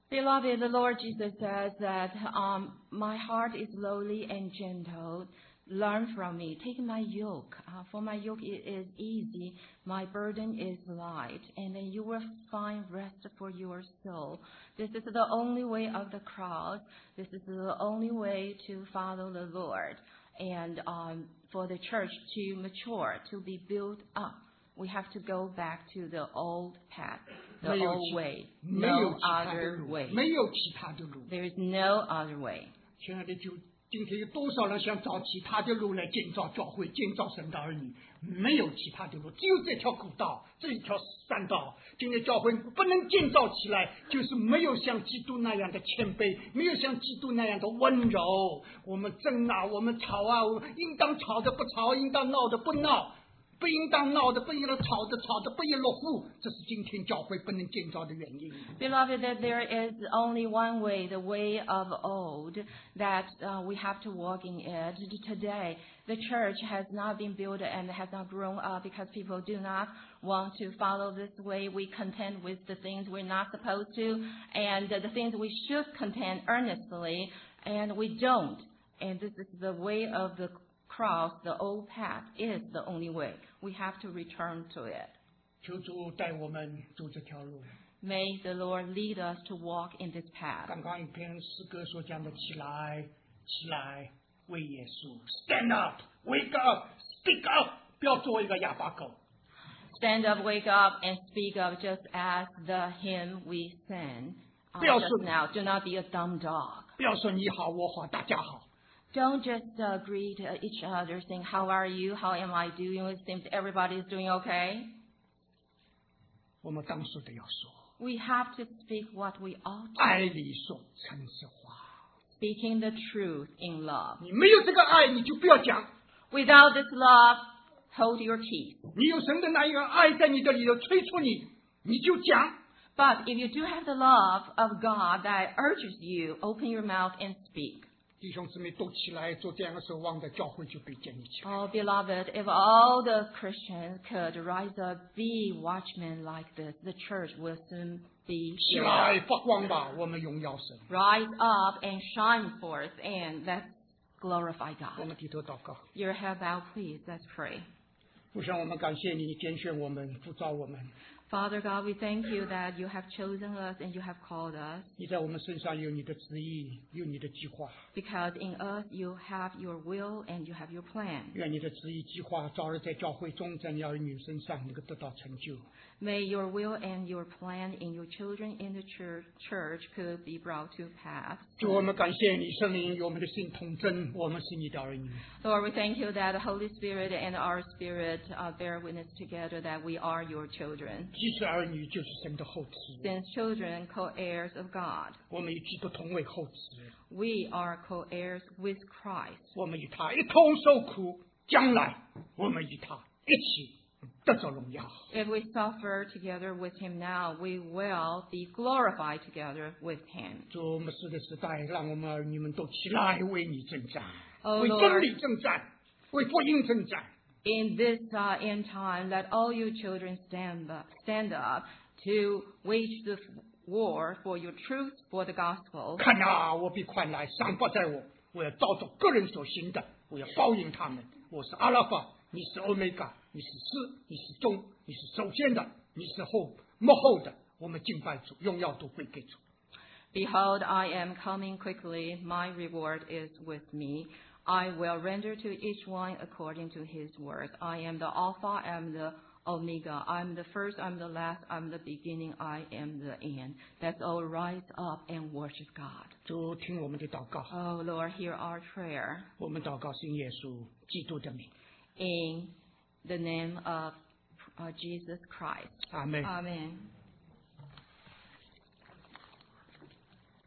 Beloved, the Lord Jesus says that um, my heart is lowly and gentle. Learn from me. Take my yoke. Uh, for my yoke is easy. My burden is light. And then you will find rest for your soul. This is the only way of the cross. This is the only way to follow the Lord. And um, for the church to mature, to be built up, we have to go back to the old path, the old way. No other way. There is no other way. 亲爱的就今天有多少人想找其他的路来建造教会、建造神的儿女？没有其他的路，只有这条古道，这一条山道。今天教会不能建造起来，就是没有像基督那样的谦卑，没有像基督那样的温柔。我们争啊，我们吵啊，我们应当吵的不吵，应当闹的不闹。不应当闹的，不应当吵的，吵的不应落户，这是今天教会不能建造的原因。 Beloved, that there is only one way, the way of old, that uh, we have to walk in it. Today, the church has not been built and has not grown up because people do not want to follow this way. We contend with the things we're not supposed to, and the things we should contend earnestly, and we don't. And this is the way of the cross, the old path is the only way. We have to return to it. 求主带我们走这条路。 May the Lord lead us to walk in this path. 刚刚一篇诗歌所讲的，起来，起来，为耶稣 ，Stand up, wake up, speak up， 不要做一个哑巴狗。 Stand up, wake up, and speak up, just as the hymn we sing uh, just now. Do not be a dumb dog. 不要说你好，我好，大家好。 Don't just uh, greet uh, each other, saying, "How are you? How am I doing?" It seems everybody is doing okay. 我们当说的要说。 We have to speak what we ought to. 爱里说诚实话。 Speaking the truth in love. 你没有这个爱，你就不要讲。 Without this love, hold your peace. 你有神的那一个爱在你的里头催促你，你就讲。 But if you do have the love of God that urges you, open your mouth and speak. 弟兄姊妹都起来做这样的守望的，教会就被建立起来。 Oh, beloved, if all the Christians could rise up, be watchmen like this, the church will soon be 起来发光吧，我们荣耀神。 Rise up and shine forth, and let's glorify 我 God. 们低头祷告。 Your head bowed, please. Let's pray. 父神，我们感谢你拣选我们，呼召我们。 Father God, we thank you that you have chosen us and you have called us. 你在我们身上有你的旨意，有你的计划。 Because in us you have your will and you have your plan. 愿你的旨意计划早日在教会中，在你儿女身上能够得到成就。 May your will and your plan in your children in the church, church could be brought to pass. 主，我们感谢你，圣灵与我们的心同真，我们是你的儿女。 Lord, we thank you that the Holy Spirit and our spirit uh, bear witness together that we are your children. 既是儿女，就是神的后嗣。 Since children, co-heirs of God, 我们与基督同为后嗣， we are co-heirs with Christ. 我们与他一同受苦，将来我们与他一起得着荣耀。 If we suffer together with him now, we will be glorified together with him. 主，末世的时代，让我们儿女们都起来为你征战， Oh 为 Lord, 真理征战，为福音征战。 in this uh, end time, let all you children stand up, stand up to wage the war for your truth, for the gospel. 看哪，我必快来，赏罚在我，我要照着个人所行的，我要报应他们。我是阿拉法，你是欧米伽，你是始，你是终，你是首先的，你是后幕后的。我们敬拜主，荣耀都归给主。 Behold, I am coming quickly. My reward is with me. I will render to each one according to his work. I am the Alpha, I am the Omega. I am the first, I am the last, I am the beginning, I am the end. Let's all rise up and worship God. 主，听我们的祷告。 Oh Lord, hear our prayer. 我们祷告信耶稣基督的名。 In the name of uh, Jesus Christ. 阿门。 Amen.